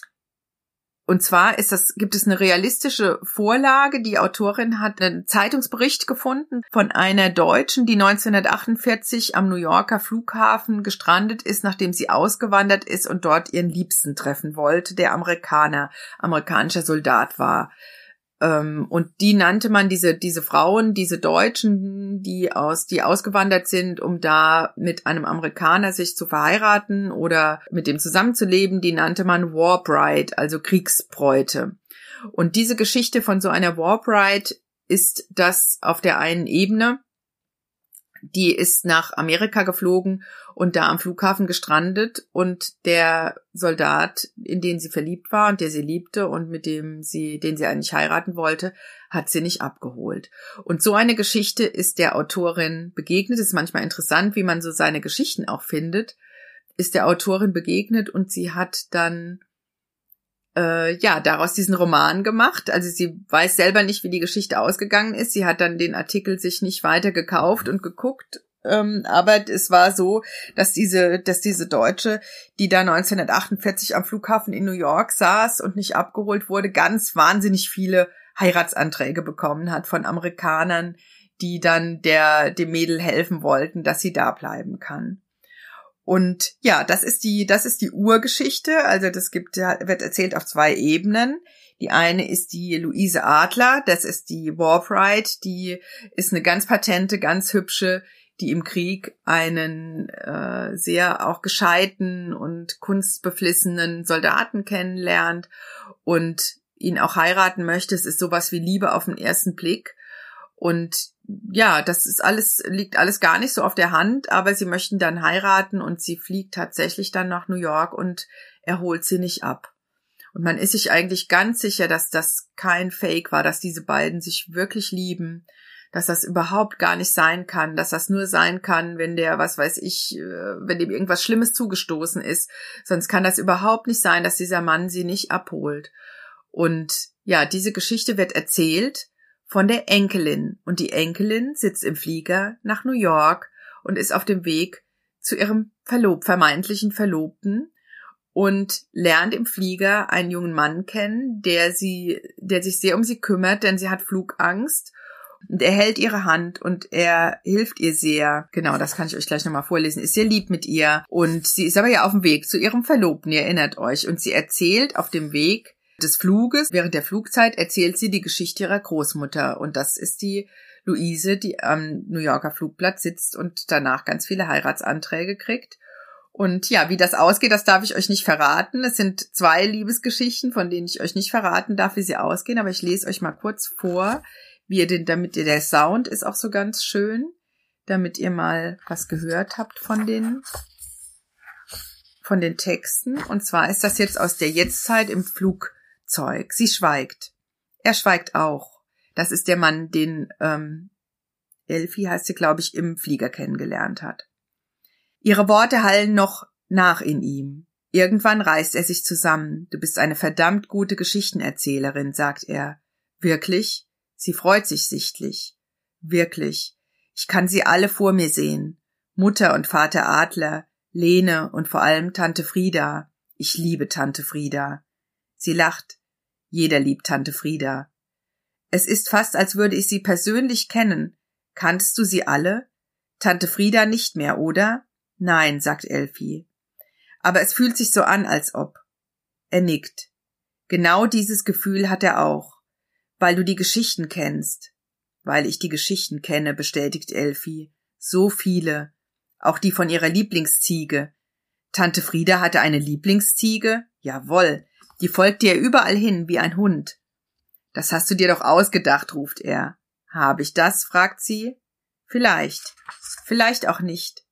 Und zwar ist das, gibt es eine realistische Vorlage. Die Autorin hat einen Zeitungsbericht gefunden von einer Deutschen, die neunzehnhundertachtundvierzig am New Yorker Flughafen gestrandet ist, nachdem sie ausgewandert ist und dort ihren Liebsten treffen wollte, der Amerikaner, amerikanischer Soldat war. Und die nannte man diese, diese Frauen, diese Deutschen, die aus, die ausgewandert sind, um da mit einem Amerikaner sich zu verheiraten oder mit dem zusammenzuleben, die nannte man War Bride, also Kriegsbräute. Und diese Geschichte von so einer War Bride ist das auf der einen Ebene. Die ist nach Amerika geflogen und da am Flughafen gestrandet und der Soldat, in den sie verliebt war und der sie liebte und mit dem sie, den sie eigentlich heiraten wollte, hat sie nicht abgeholt. Und so eine Geschichte ist der Autorin begegnet. Es ist manchmal interessant, wie man so seine Geschichten auch findet. Ist der Autorin begegnet und sie hat dann Äh, ja, daraus diesen Roman gemacht. Also sie weiß selber nicht, wie die Geschichte ausgegangen ist. Sie hat dann den Artikel sich nicht weiter gekauft und geguckt. Ähm, aber es war so, dass diese, dass diese Deutsche, die da neunzehnhundertachtundvierzig am Flughafen in New York saß und nicht abgeholt wurde, ganz wahnsinnig viele Heiratsanträge bekommen hat von Amerikanern, die dann der, dem Mädel helfen wollten, dass sie da bleiben kann. Und ja, das ist die, das ist die Urgeschichte. Also das gibt, wird erzählt auf zwei Ebenen. Die eine ist die Luise Adler. Das ist die War Bride. Die ist eine ganz patente, ganz hübsche, die im Krieg einen äh, sehr auch gescheiten und kunstbeflissenen Soldaten kennenlernt und ihn auch heiraten möchte. Es ist sowas wie Liebe auf den ersten Blick. Und ja, das ist alles, liegt alles gar nicht so auf der Hand, aber sie möchten dann heiraten und sie fliegt tatsächlich dann nach New York und er holt sie nicht ab. Und man ist sich eigentlich ganz sicher, dass das kein Fake war, dass diese beiden sich wirklich lieben, dass das überhaupt gar nicht sein kann, dass das nur sein kann, wenn der, was weiß ich, wenn dem irgendwas Schlimmes zugestoßen ist. Sonst kann das überhaupt nicht sein, dass dieser Mann sie nicht abholt. Und ja, diese Geschichte wird erzählt von der Enkelin. Und die Enkelin sitzt im Flieger nach New York und ist auf dem Weg zu ihrem Verlob, vermeintlichen Verlobten und lernt im Flieger einen jungen Mann kennen, der sie, der sich sehr um sie kümmert, denn sie hat Flugangst. Und er hält ihre Hand und er hilft ihr sehr. Genau, das kann ich euch gleich nochmal vorlesen. Ist sehr lieb mit ihr. Und sie ist aber ja auf dem Weg zu ihrem Verlobten, ihr erinnert euch. Und sie erzählt auf dem Weg des Fluges, während der Flugzeit erzählt sie die Geschichte ihrer Großmutter. Und das ist die Luise, die am New Yorker Flugplatz sitzt und danach ganz viele Heiratsanträge kriegt. Und ja, wie das ausgeht, das darf ich euch nicht verraten. Es sind zwei Liebesgeschichten, von denen ich euch nicht verraten darf, wie sie ausgehen. Aber ich lese euch mal kurz vor, wie ihr den, damit ihr, der Sound ist auch so ganz schön, damit ihr mal was gehört habt von den, von den Texten. Und zwar ist das jetzt aus der Jetztzeit im Flugzeug. Sie schweigt. Er schweigt auch. Das ist der Mann, den ähm, Elfi, heißt sie, glaube ich, im Flieger kennengelernt hat. Ihre Worte hallen noch nach in ihm. Irgendwann reißt er sich zusammen. Du bist eine verdammt gute Geschichtenerzählerin, sagt er. Wirklich? Sie freut sich sichtlich. Wirklich. Ich kann sie alle vor mir sehen. Mutter und Vater Adler, Lene und vor allem Tante Frieda. Ich liebe Tante Frieda. Sie lacht. Jeder liebt Tante Frieda. Es ist fast, als würde ich sie persönlich kennen. Kanntest du sie alle? Tante Frieda nicht mehr, oder? Nein, sagt Elfi. Aber es fühlt sich so an, als ob. Er nickt. Genau dieses Gefühl hat er auch. Weil du die Geschichten kennst. Weil ich die Geschichten kenne, bestätigt Elfi. So viele. Auch die von ihrer Lieblingsziege. Tante Frieda hatte eine Lieblingsziege? Jawohl. Die folgte ihr überall hin, wie ein Hund. Das hast du dir doch ausgedacht, ruft er. Habe ich das? Fragt sie. Vielleicht. Vielleicht auch nicht.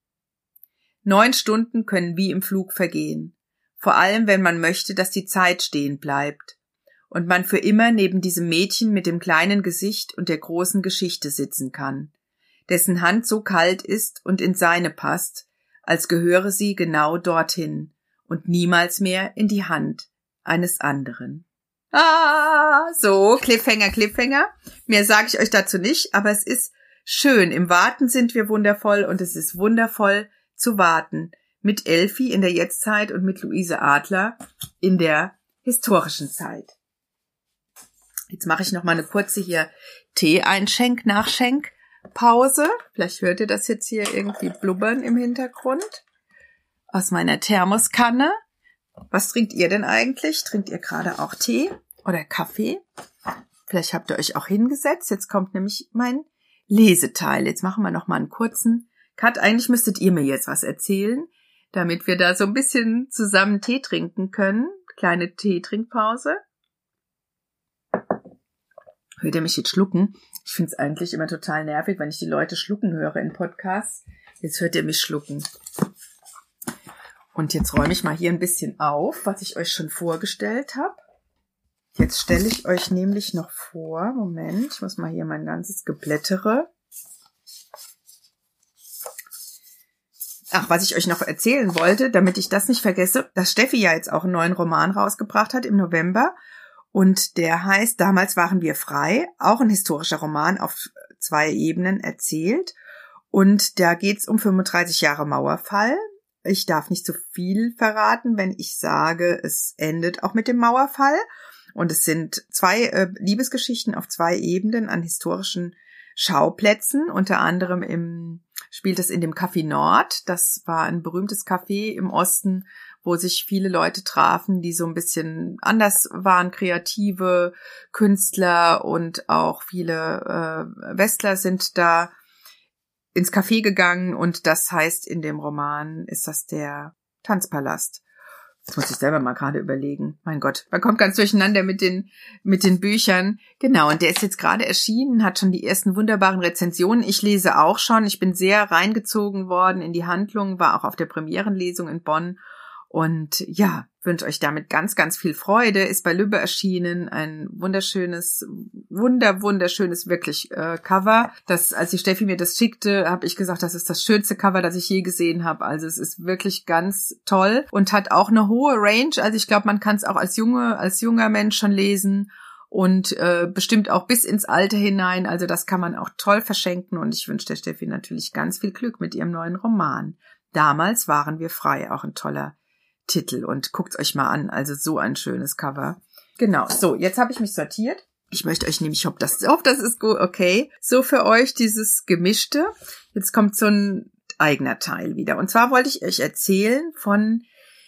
Neun Stunden können wie im Flug vergehen. Vor allem, wenn man möchte, dass die Zeit stehen bleibt. Und man für immer neben diesem Mädchen mit dem kleinen Gesicht und der großen Geschichte sitzen kann, dessen Hand so kalt ist und in seine passt, als gehöre sie genau dorthin und niemals mehr in die Hand eines anderen. Ah, so, Cliffhanger, Cliffhanger. Mehr sage ich euch dazu nicht, aber es ist schön. Im Warten sind wir wundervoll und es ist wundervoll zu warten. Mit Elfi in der Jetztzeit und mit Luise Adler in der historischen Zeit. Jetzt mache ich noch mal eine kurze hier Tee-Einschenk, Nachschenk-Pause. Vielleicht hört ihr das jetzt hier irgendwie blubbern im Hintergrund. Aus meiner Thermoskanne. Was trinkt ihr denn eigentlich? Trinkt ihr gerade auch Tee oder Kaffee? Vielleicht habt ihr euch auch hingesetzt. Jetzt kommt nämlich mein Leseteil. Jetzt machen wir noch mal einen kurzen Cut. Eigentlich müsstet ihr mir jetzt was erzählen, damit wir da so ein bisschen zusammen Tee trinken können. Kleine Teetrinkpause. Hört ihr mich jetzt schlucken? Ich finde es eigentlich immer total nervig, wenn ich die Leute schlucken höre in Podcasts. Jetzt hört ihr mich schlucken. Und jetzt räume ich mal hier ein bisschen auf, was ich euch schon vorgestellt habe. Jetzt stelle ich euch nämlich noch vor, Moment, ich muss mal hier mein ganzes Geblättere. Ach, was ich euch noch erzählen wollte, damit ich das nicht vergesse, dass Steffi ja jetzt auch einen neuen Roman rausgebracht hat im November. Und der heißt Damals waren wir frei, auch ein historischer Roman auf zwei Ebenen erzählt. Und da geht's um fünfunddreißig Jahre Mauerfall. Ich darf nicht so viel verraten, wenn ich sage, es endet auch mit dem Mauerfall. Und es sind zwei äh, Liebesgeschichten auf zwei Ebenen an historischen Schauplätzen. Unter anderem im, spielt es in dem Café Nord. Das war ein berühmtes Café im Osten, wo sich viele Leute trafen, die so ein bisschen anders waren, kreative Künstler und auch viele äh, Westler sind da ins Café gegangen und das heißt in dem Roman ist das der Tanzpalast. Das muss ich selber mal gerade überlegen. Mein Gott, man kommt ganz durcheinander mit den mit den Büchern. Genau, und der ist jetzt gerade erschienen, hat schon die ersten wunderbaren Rezensionen. Ich lese auch schon. Ich bin sehr reingezogen worden in die Handlung, war auch auf der Premierenlesung in Bonn. Und ja, wünsche euch damit ganz, ganz viel Freude. Ist bei Lübbe erschienen, ein wunderschönes, wunder, wunderschönes wirklich äh, Cover. Das, als die Steffi mir das schickte, habe ich gesagt, das ist das schönste Cover, das ich je gesehen habe. Also es ist wirklich ganz toll und hat auch eine hohe Range. Also ich glaube, man kann es auch als junge, als junger Mensch schon lesen und äh, bestimmt auch bis ins Alter hinein. Also das kann man auch toll verschenken und ich wünsche der Steffi natürlich ganz viel Glück mit ihrem neuen Roman. Damals waren wir frei, auch ein toller Titel und guckt's euch mal an, also so ein schönes Cover. Genau, so, jetzt habe ich mich sortiert. Ich möchte euch nämlich, ich hoffe, das, ich hoffe, das ist gut, okay. So für euch dieses Gemischte. Jetzt kommt so ein eigener Teil wieder. Und zwar wollte ich euch erzählen von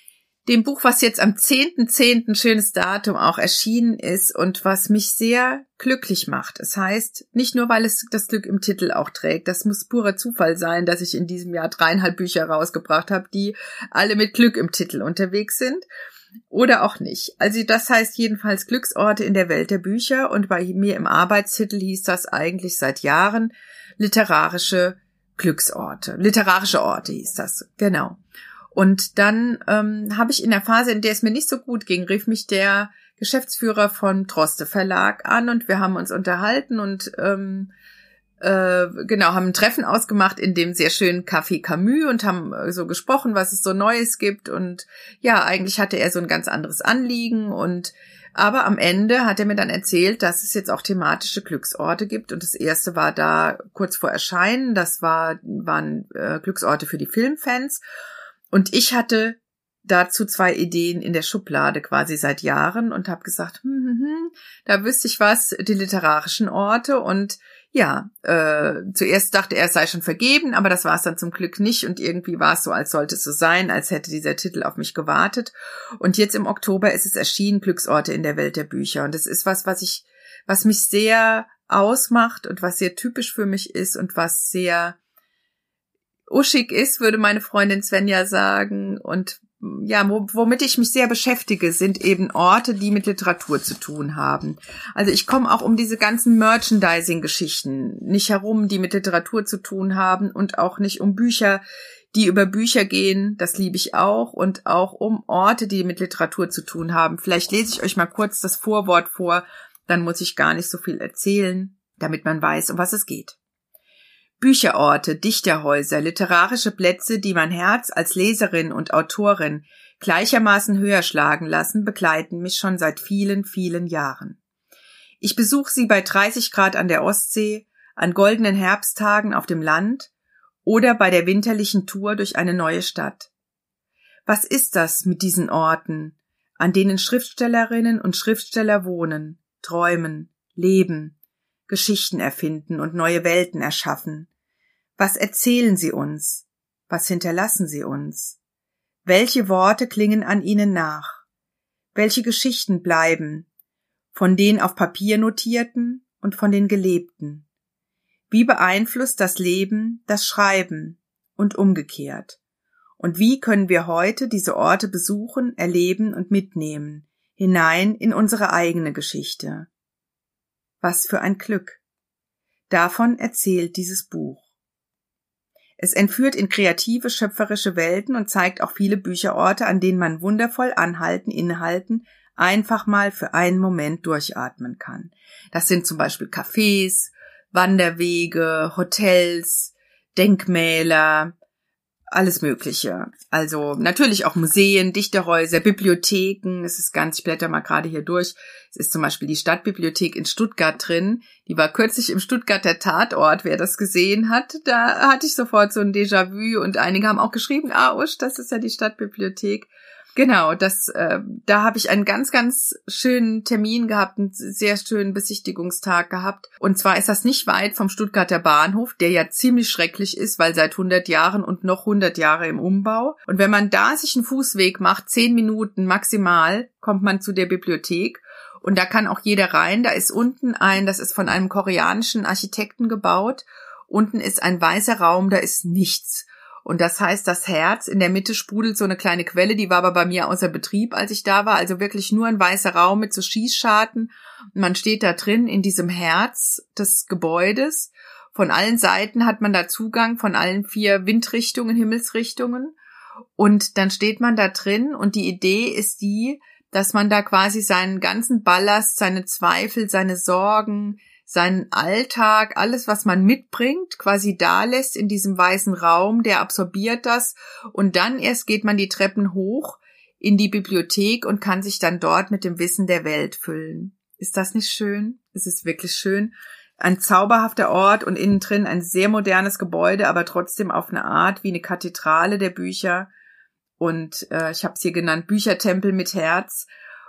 dem Buch, was jetzt am zehnten zehnten schönes Datum auch erschienen ist und was mich sehr glücklich macht. Es heißt, nicht nur, weil es das Glück im Titel auch trägt, das muss purer Zufall sein, dass ich in diesem Jahr dreieinhalb Bücher rausgebracht habe, die alle mit Glück im Titel unterwegs sind. Oder auch nicht. Also das heißt jedenfalls Glücksorte in der Welt der Bücher und bei mir im Arbeitstitel hieß das eigentlich seit Jahren literarische Glücksorte. Literarische Orte hieß das, genau. Und dann ähm, habe ich in der Phase, in der es mir nicht so gut ging, rief mich der Geschäftsführer von Droste Verlag an und wir haben uns unterhalten und ähm, äh, genau, haben ein Treffen ausgemacht in dem sehr schönen Café Camus und haben äh, so gesprochen, was es so Neues gibt und ja, eigentlich hatte er so ein ganz anderes Anliegen und aber am Ende hat er mir dann erzählt, dass es jetzt auch thematische Glücksorte gibt und das erste war da kurz vor Erscheinen, das war waren äh, Glücksorte für die Filmfans. Und ich hatte dazu zwei Ideen in der Schublade quasi seit Jahren und habe gesagt, hm, hm, hm, da wüsste ich was, die literarischen Orte. Und ja, äh, zuerst dachte er, es sei schon vergeben, aber das war es dann zum Glück nicht. Und irgendwie war es so, als sollte es so sein, als hätte dieser Titel auf mich gewartet. Und jetzt im Oktober ist es erschienen, Glücksorte in der Welt der Bücher. Und es ist was, was ich, was mich sehr ausmacht und was sehr typisch für mich ist und was sehr uschig ist, würde meine Freundin Svenja sagen. Und ja, womit ich mich sehr beschäftige, sind eben Orte, die mit Literatur zu tun haben. Also ich komme auch um diese ganzen Merchandising-Geschichten nicht herum, die mit Literatur zu tun haben und auch nicht um Bücher, die über Bücher gehen. Das liebe ich auch. Und auch um Orte, die mit Literatur zu tun haben. Vielleicht lese ich euch mal kurz das Vorwort vor, dann muss ich gar nicht so viel erzählen, damit man weiß, um was es geht. Bücherorte, Dichterhäuser, literarische Plätze, die mein Herz als Leserin und Autorin gleichermaßen höher schlagen lassen, begleiten mich schon seit vielen, vielen Jahren. Ich besuche sie bei dreißig Grad an der Ostsee, an goldenen Herbsttagen auf dem Land oder bei der winterlichen Tour durch eine neue Stadt. Was ist das mit diesen Orten, an denen Schriftstellerinnen und Schriftsteller wohnen, träumen, leben, Geschichten erfinden und neue Welten erschaffen? Was erzählen sie uns? Was hinterlassen sie uns? Welche Worte klingen an ihnen nach? Welche Geschichten bleiben, von den auf Papier notierten und von den gelebten? Wie beeinflusst das Leben das Schreiben und umgekehrt? Und wie können wir heute diese Orte besuchen, erleben und mitnehmen, hinein in unsere eigene Geschichte? Was für ein Glück! Davon erzählt dieses Buch. Es entführt in kreative, schöpferische Welten und zeigt auch viele Bücherorte, an denen man wundervoll anhalten, innehalten, einfach mal für einen Moment durchatmen kann. Das sind zum Beispiel Cafés, Wanderwege, Hotels, Denkmäler, alles Mögliche. Also natürlich auch Museen, Dichterhäuser, Bibliotheken. Es ist ganz, ich blätter mal gerade hier durch. Es ist zum Beispiel die Stadtbibliothek in Stuttgart drin. Die war kürzlich im Stuttgarter Tatort. Wer das gesehen hat, da hatte ich sofort so ein Déjà-vu und einige haben auch geschrieben, ah, usch, das ist ja die Stadtbibliothek. Genau, das, äh, da habe ich einen ganz, ganz schönen Termin gehabt, einen sehr schönen Besichtigungstag gehabt. Und zwar ist das nicht weit vom Stuttgarter Bahnhof, der ja ziemlich schrecklich ist, weil seit hundert Jahren und noch hundert Jahre im Umbau. Und wenn man da sich einen Fußweg macht, zehn Minuten maximal, kommt man zu der Bibliothek. Und da kann auch jeder rein. Da ist unten ein, das ist von einem koreanischen Architekten gebaut. Unten ist ein weißer Raum, da ist nichts. Und das heißt, das Herz, in der Mitte sprudelt so eine kleine Quelle, die war aber bei mir außer Betrieb, als ich da war, also wirklich nur ein weißer Raum mit so Schießscharten. Man steht da drin in diesem Herz des Gebäudes. Von allen Seiten hat man da Zugang, von allen vier Windrichtungen, Himmelsrichtungen. Und dann steht man da drin und die Idee ist die, dass man da quasi seinen ganzen Ballast, seine Zweifel, seine Sorgen, seinen Alltag, alles, was man mitbringt, quasi da lässt in diesem weißen Raum, der absorbiert das und dann erst geht man die Treppen hoch in die Bibliothek und kann sich dann dort mit dem Wissen der Welt füllen. Ist das nicht schön? Es ist wirklich schön. Ein zauberhafter Ort und innen drin ein sehr modernes Gebäude, aber trotzdem auf eine Art wie eine Kathedrale der Bücher. Und äh, ich habe es hier genannt, Büchertempel mit Herz.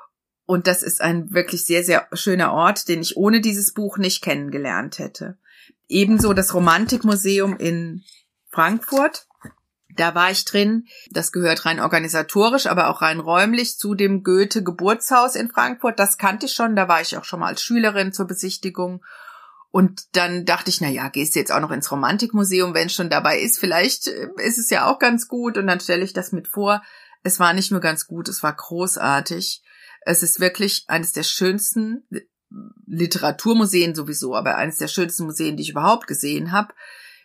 Und das ist ein wirklich sehr, sehr schöner Ort, den ich ohne dieses Buch nicht kennengelernt hätte. Ebenso das Romantikmuseum in Frankfurt. Da war ich drin. Das gehört rein organisatorisch, aber auch rein räumlich zu dem Goethe-Geburtshaus in Frankfurt. Das kannte ich schon. Da war ich auch schon mal als Schülerin zur Besichtigung. Und dann dachte ich, na ja, gehst du jetzt auch noch ins Romantikmuseum, wenn es schon dabei ist. Vielleicht ist es ja auch ganz gut. Und dann stelle ich das mit vor. Es war nicht nur ganz gut, es war großartig. Es ist wirklich eines der schönsten Literaturmuseen sowieso, aber eines der schönsten Museen, die ich überhaupt gesehen habe.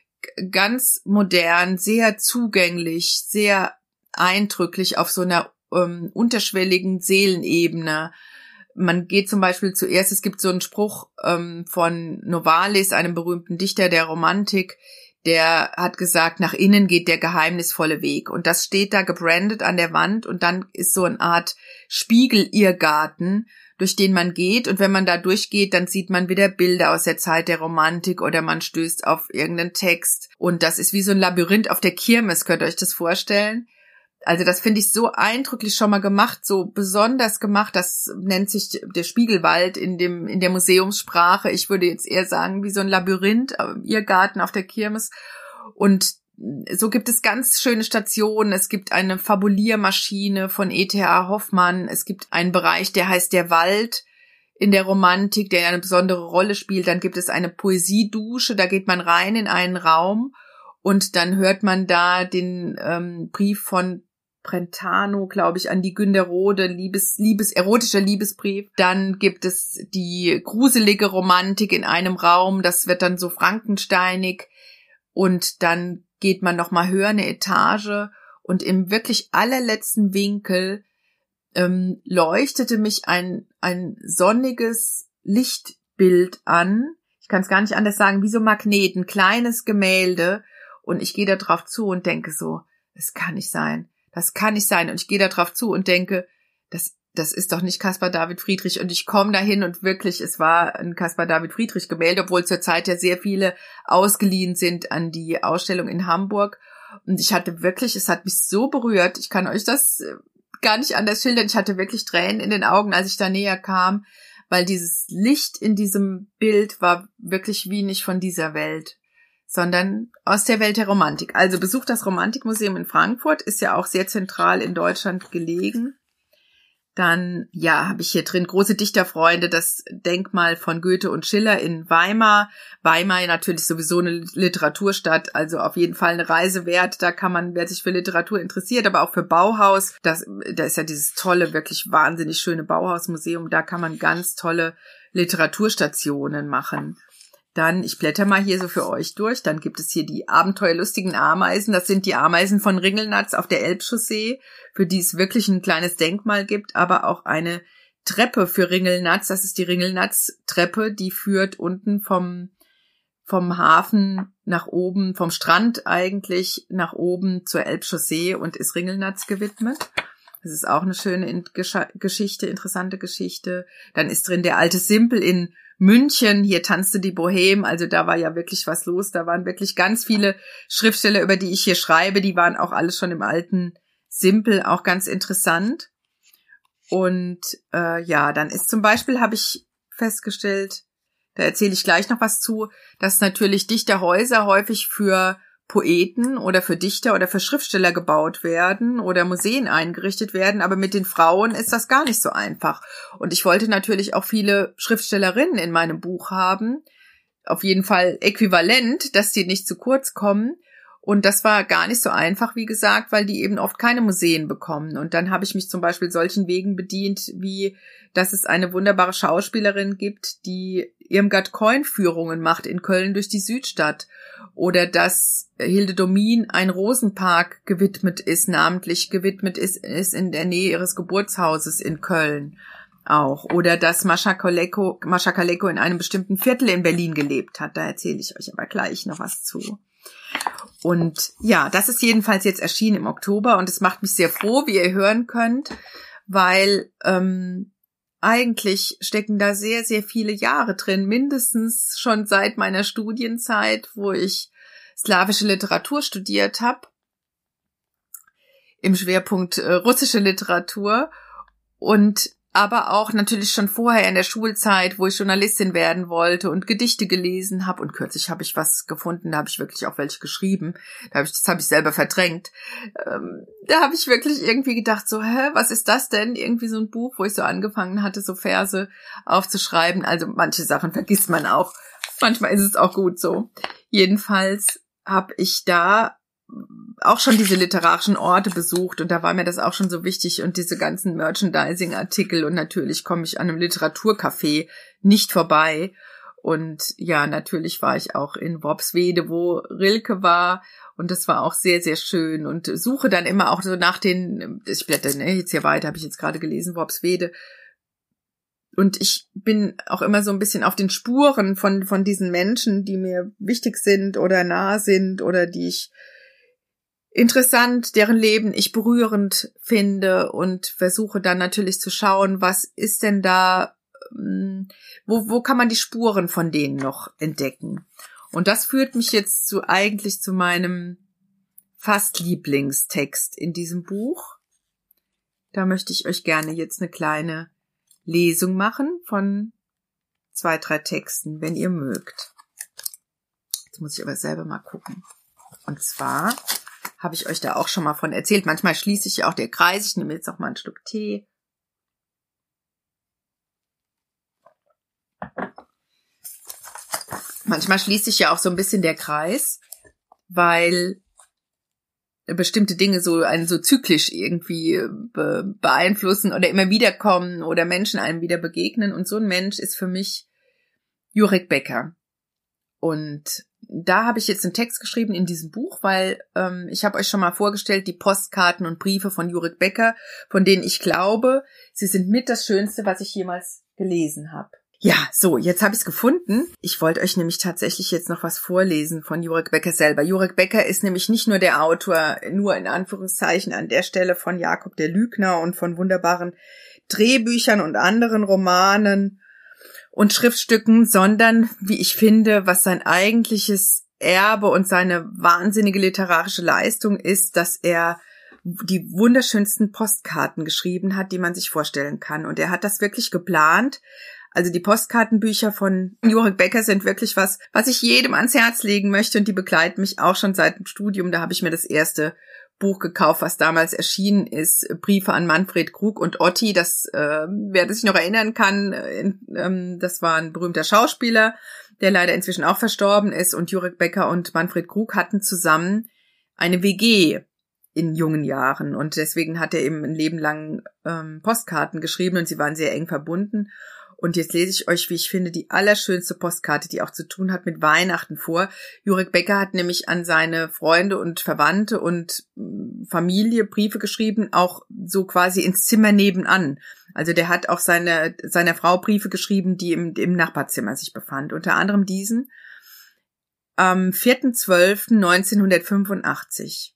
Ganz modern, sehr zugänglich, sehr eindrücklich auf so einer ähm, unterschwelligen Seelenebene. Man geht zum Beispiel zuerst, es gibt so einen Spruch ähm, von Novalis, einem berühmten Dichter der Romantik, der hat gesagt, nach innen geht der geheimnisvolle Weg. Und das steht da gebrandet an der Wand und dann ist so eine Art Spiegel-Irrgarten, durch den man geht. Und wenn man da durchgeht, dann sieht man wieder Bilder aus der Zeit der Romantik oder man stößt auf irgendeinen Text. Und das ist wie so ein Labyrinth auf der Kirmes, könnt ihr euch das vorstellen? Also das finde ich so eindrücklich schon mal gemacht, so besonders gemacht. Das nennt sich der Spiegelwald in dem in der Museumssprache. Ich würde jetzt eher sagen, wie so ein Labyrinth, Irrgarten auf der Kirmes. Und so gibt es ganz schöne Stationen. Es gibt eine Fabuliermaschine von E T H Hoffmann. Es gibt einen Bereich, der heißt der Wald in der Romantik, der eine besondere Rolle spielt. Dann gibt es eine Poesiedusche. Da geht man rein in einen Raum und dann hört man da den ähm, Brief von Brentano, glaube ich, an die Günderrode, Liebes, Liebes, erotischer Liebesbrief. Dann gibt es die gruselige Romantik in einem Raum. Das wird dann so frankensteinig. Und dann geht man noch mal höher eine Etage und im wirklich allerletzten Winkel ähm, leuchtete mich ein ein sonniges Lichtbild an. Ich kann es gar nicht anders sagen, wie so Magnet, ein kleines Gemälde. Und ich gehe da drauf zu und denke so, das kann nicht sein, das kann nicht sein. Und ich gehe da drauf zu und denke, das das ist doch nicht Caspar David Friedrich. Und ich komme dahin und wirklich, es war ein Caspar David Friedrich Gemälde, obwohl zurzeit ja sehr viele ausgeliehen sind an die Ausstellung in Hamburg. Und ich hatte wirklich, es hat mich so berührt, ich kann euch das gar nicht anders schildern, ich hatte wirklich Tränen in den Augen, als ich da näher kam, weil dieses Licht in diesem Bild war wirklich wie nicht von dieser Welt, sondern aus der Welt der Romantik. Also besucht das Romantikmuseum in Frankfurt, ist ja auch sehr zentral in Deutschland gelegen. Dann, ja, habe ich hier drin große Dichterfreunde, das Denkmal von Goethe und Schiller in Weimar. Weimar natürlich sowieso eine Literaturstadt, also auf jeden Fall eine Reise wert. Da kann man, wer sich für Literatur interessiert, aber auch für Bauhaus. Das, da ist ja dieses tolle, wirklich wahnsinnig schöne Bauhausmuseum. Da kann man ganz tolle Literaturstationen machen. Dann, ich blätter mal hier so für euch durch, dann gibt es hier die abenteuerlustigen Ameisen. Das sind die Ameisen von Ringelnatz auf der Elbchaussee, für die es wirklich ein kleines Denkmal gibt, aber auch eine Treppe für Ringelnatz. Das ist die Ringelnatz-Treppe, die führt unten vom, vom Hafen nach oben, vom Strand eigentlich nach oben zur Elbchaussee und ist Ringelnatz gewidmet. Das ist auch eine schöne Geschichte, interessante Geschichte. Dann ist drin der alte Simpel in München, hier tanzte die Bohème, also da war ja wirklich was los, da waren wirklich ganz viele Schriftsteller, über die ich hier schreibe, die waren auch alle schon im alten Simpel, auch ganz interessant. Und äh, ja, dann ist zum Beispiel, habe ich festgestellt, da erzähle ich gleich noch was zu, dass natürlich Dichterhäuser häufig für Poeten oder für Dichter oder für Schriftsteller gebaut werden oder Museen eingerichtet werden, aber mit den Frauen ist das gar nicht so einfach. Und ich wollte natürlich auch viele Schriftstellerinnen in meinem Buch haben, auf jeden Fall äquivalent, dass die nicht zu kurz kommen. Und das war gar nicht so einfach, wie gesagt, weil die eben oft keine Museen bekommen. Und dann habe ich mich zum Beispiel solchen Wegen bedient, wie dass es eine wunderbare Schauspielerin gibt, die Irmgard Keun Führungen macht in Köln durch die Südstadt. Oder dass Hilde Domin ein Rosenpark gewidmet ist, namentlich gewidmet ist, ist in der Nähe ihres Geburtshauses in Köln auch. Oder dass Mascha Kaleko, Mascha Kaleko in einem bestimmten Viertel in Berlin gelebt hat. Da erzähle ich euch aber gleich noch was zu. Und ja, das ist jedenfalls jetzt erschienen im Oktober und es macht mich sehr froh, wie ihr hören könnt, weil ähm, eigentlich stecken da sehr, sehr viele Jahre drin, mindestens schon seit meiner Studienzeit, wo ich slawische Literatur studiert habe, im Schwerpunkt äh, russische Literatur. Und aber auch natürlich schon vorher in der Schulzeit, wo ich Journalistin werden wollte und Gedichte gelesen habe. Und kürzlich habe ich was gefunden, da habe ich wirklich auch welche geschrieben. Da habe ich, das habe ich selber verdrängt. Ähm, da habe ich wirklich irgendwie gedacht, so, hä, was ist das denn? Irgendwie so ein Buch, wo ich so angefangen hatte, so Verse aufzuschreiben. Also manche Sachen vergisst man auch. Manchmal ist es auch gut so. Jedenfalls habe ich da auch schon diese literarischen Orte besucht und da war mir das auch schon so wichtig und diese ganzen Merchandising-Artikel und natürlich komme ich an einem Literaturcafé nicht vorbei und ja, natürlich war ich auch in Worpswede, wo Rilke war und das war auch sehr, sehr schön und suche dann immer auch so nach den, ich blätter ne, jetzt hier weiter, habe ich jetzt gerade gelesen, Worpswede. Und ich bin auch immer so ein bisschen auf den Spuren von von diesen Menschen, die mir wichtig sind oder nah sind oder die ich interessant, deren Leben ich berührend finde und versuche dann natürlich zu schauen, was ist denn da, wo wo kann man die Spuren von denen noch entdecken? Und das führt mich jetzt zu eigentlich zu meinem fast Lieblingstext in diesem Buch. Da möchte ich euch gerne jetzt eine kleine Lesung machen von zwei, drei Texten, wenn ihr mögt. Jetzt muss ich aber selber mal gucken. Und zwar habe ich euch da auch schon mal von erzählt. Manchmal schließe ich ja auch der Kreis. Ich nehme jetzt noch mal einen Schluck Tee. Manchmal schließt sich ja auch so ein bisschen der Kreis, weil bestimmte Dinge so einen so zyklisch irgendwie be- beeinflussen oder immer wieder kommen oder Menschen einem wieder begegnen. Und so ein Mensch ist für mich Jurek Becker. Und da habe ich jetzt einen Text geschrieben in diesem Buch, weil ähm, ich habe euch schon mal vorgestellt, die Postkarten und Briefe von Jurek Becker, von denen ich glaube, sie sind mit das Schönste, was ich jemals gelesen habe. Ja, so, jetzt habe ich es gefunden. Ich wollte euch nämlich tatsächlich jetzt noch was vorlesen von Jurek Becker selber. Jurek Becker ist nämlich nicht nur der Autor, nur in Anführungszeichen an der Stelle von Jakob der Lügner und von wunderbaren Drehbüchern und anderen Romanen und Schriftstücken, sondern, wie ich finde, was sein eigentliches Erbe und seine wahnsinnige literarische Leistung ist, dass er die wunderschönsten Postkarten geschrieben hat, die man sich vorstellen kann. Und er hat das wirklich geplant. Also die Postkartenbücher von Jurek Becker sind wirklich was, was ich jedem ans Herz legen möchte und die begleiten mich auch schon seit dem Studium. Da habe ich mir das erste Buch gekauft, was damals erschienen ist, Briefe an Manfred Krug und Otti. Das, äh, wer sich noch erinnern kann, äh, äh, das war ein berühmter Schauspieler, der leider inzwischen auch verstorben ist. Und Jurek Becker und Manfred Krug hatten zusammen eine W G in jungen Jahren. Und deswegen hat er eben ein Leben lang ähm, Postkarten geschrieben und sie waren sehr eng verbunden. Und jetzt lese ich euch, wie ich finde, die allerschönste Postkarte, die auch zu tun hat mit Weihnachten vor. Jurek Becker hat nämlich an seine Freunde und Verwandte und Familie Briefe geschrieben, auch so quasi ins Zimmer nebenan. Also der hat auch seine, seiner Frau Briefe geschrieben, die im, im Nachbarzimmer sich befand. Unter anderem diesen am vierten zwölften neunzehnhundertfünfundachtzig.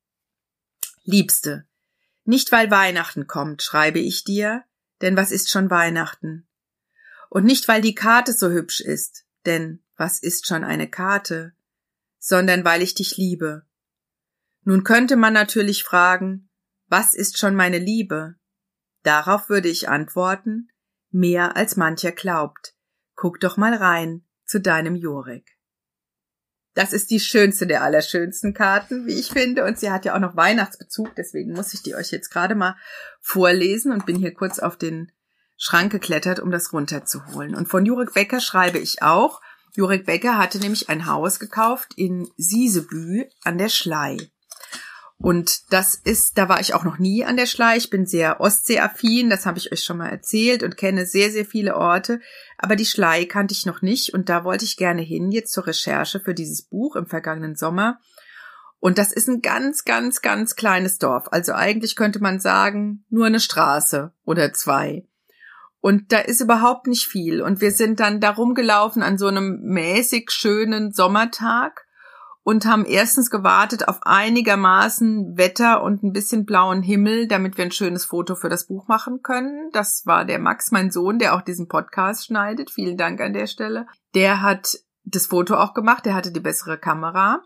Liebste, nicht weil Weihnachten kommt, schreibe ich dir, denn was ist schon Weihnachten? Und nicht, weil die Karte so hübsch ist, denn was ist schon eine Karte, sondern weil ich dich liebe. Nun könnte man natürlich fragen, was ist schon meine Liebe? Darauf würde ich antworten, mehr als mancher glaubt. Guck doch mal rein zu deinem Jurek. Das ist die schönste der allerschönsten Karten, wie ich finde, und sie hat ja auch noch Weihnachtsbezug, deswegen muss ich die euch jetzt gerade mal vorlesen und bin hier kurz auf den Schrank geklettert, um das runterzuholen. Und von Jurek Becker schreibe ich auch. Jurek Becker hatte nämlich ein Haus gekauft in Siesebü an der Schlei. Und das ist, da war ich auch noch nie an der Schlei. Ich bin sehr ostseeaffin, das habe ich euch schon mal erzählt und kenne sehr, sehr viele Orte. Aber die Schlei kannte ich noch nicht und da wollte ich gerne hin, jetzt zur Recherche für dieses Buch im vergangenen Sommer. Und das ist ein ganz, ganz, ganz kleines Dorf. Also eigentlich könnte man sagen, nur eine Straße oder zwei. Und da ist überhaupt nicht viel. Und wir sind dann da rumgelaufen an so einem mäßig schönen Sommertag und haben erstens gewartet auf einigermaßen Wetter und ein bisschen blauen Himmel, damit wir ein schönes Foto für das Buch machen können. Das war der Max, mein Sohn, der auch diesen Podcast schneidet. Vielen Dank an der Stelle. Der hat das Foto auch gemacht, der hatte die bessere Kamera.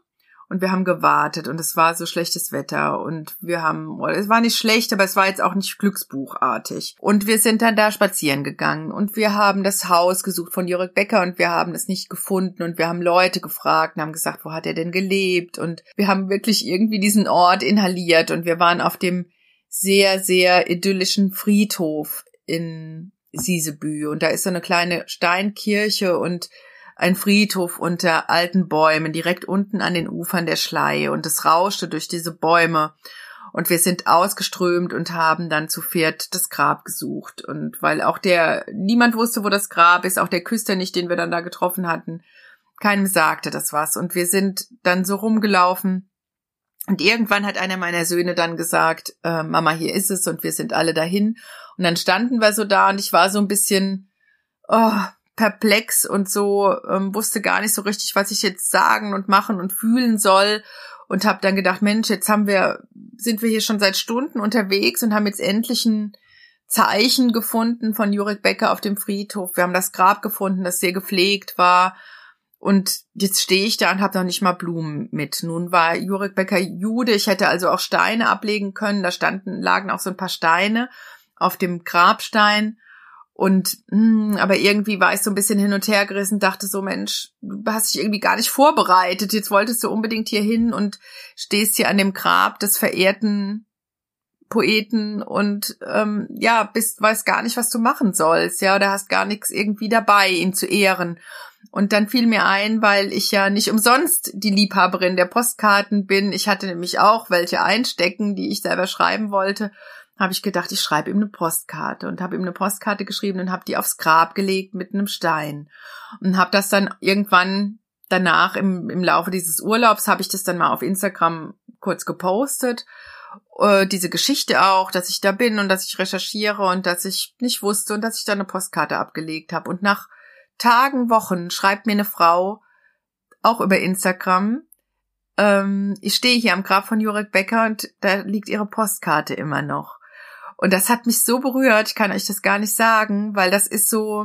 Und wir haben gewartet und es war so schlechtes Wetter und wir haben, es war nicht schlecht, aber es war jetzt auch nicht glücksbuchartig. Und wir sind dann da spazieren gegangen und wir haben das Haus gesucht von Jörg Becker und wir haben es nicht gefunden und wir haben Leute gefragt und haben gesagt, wo hat er denn gelebt? Und wir haben wirklich irgendwie diesen Ort inhaliert und wir waren auf dem sehr, sehr idyllischen Friedhof in Sisebü und da ist so eine kleine Steinkirche und ein Friedhof unter alten Bäumen, direkt unten an den Ufern der Schlei und es rauschte durch diese Bäume und wir sind ausgeströmt und haben dann zu viert das Grab gesucht und weil auch der, niemand wusste, wo das Grab ist, auch der Küster nicht, den wir dann da getroffen hatten, keinem sagte das was und wir sind dann so rumgelaufen und irgendwann hat einer meiner Söhne dann gesagt, äh, Mama, hier ist es und wir sind alle dahin und dann standen wir so da und ich war so ein bisschen, oh, perplex und so, ähm, wusste gar nicht so richtig, was ich jetzt sagen und machen und fühlen soll und habe dann gedacht, Mensch, jetzt haben wir, sind wir hier schon seit Stunden unterwegs und haben jetzt endlich ein Zeichen gefunden von Jörg Becker auf dem Friedhof. Wir haben das Grab gefunden, das sehr gepflegt war und jetzt stehe ich da und habe noch nicht mal Blumen mit. Nun war Jörg Becker Jude, ich hätte also auch Steine ablegen können, da standen, lagen auch so ein paar Steine auf dem Grabstein. Und mh, aber irgendwie war ich so ein bisschen hin und her gerissen, dachte so, Mensch, du hast dich irgendwie gar nicht vorbereitet. Jetzt wolltest du unbedingt hier hin und stehst hier an dem Grab des verehrten Poeten und ähm, ja, bist, weißt gar nicht, was du machen sollst, ja, oder hast gar nichts irgendwie dabei, ihn zu ehren. Und dann fiel mir ein, weil ich ja nicht umsonst die Liebhaberin der Postkarten bin. Ich hatte nämlich auch welche einstecken, die ich selber schreiben wollte. Habe ich gedacht, ich schreibe ihm eine Postkarte und habe ihm eine Postkarte geschrieben und habe die aufs Grab gelegt mit einem Stein und habe das dann irgendwann danach im, im Laufe dieses Urlaubs habe ich das dann mal auf Instagram kurz gepostet, äh, diese Geschichte auch, dass ich da bin und dass ich recherchiere und dass ich nicht wusste und dass ich da eine Postkarte abgelegt habe und nach Tagen, Wochen schreibt mir eine Frau auch über Instagram, ähm, ich stehe hier am Grab von Jörg Becker und da liegt ihre Postkarte immer noch. Und das hat mich so berührt, ich kann euch das gar nicht sagen, weil das ist so,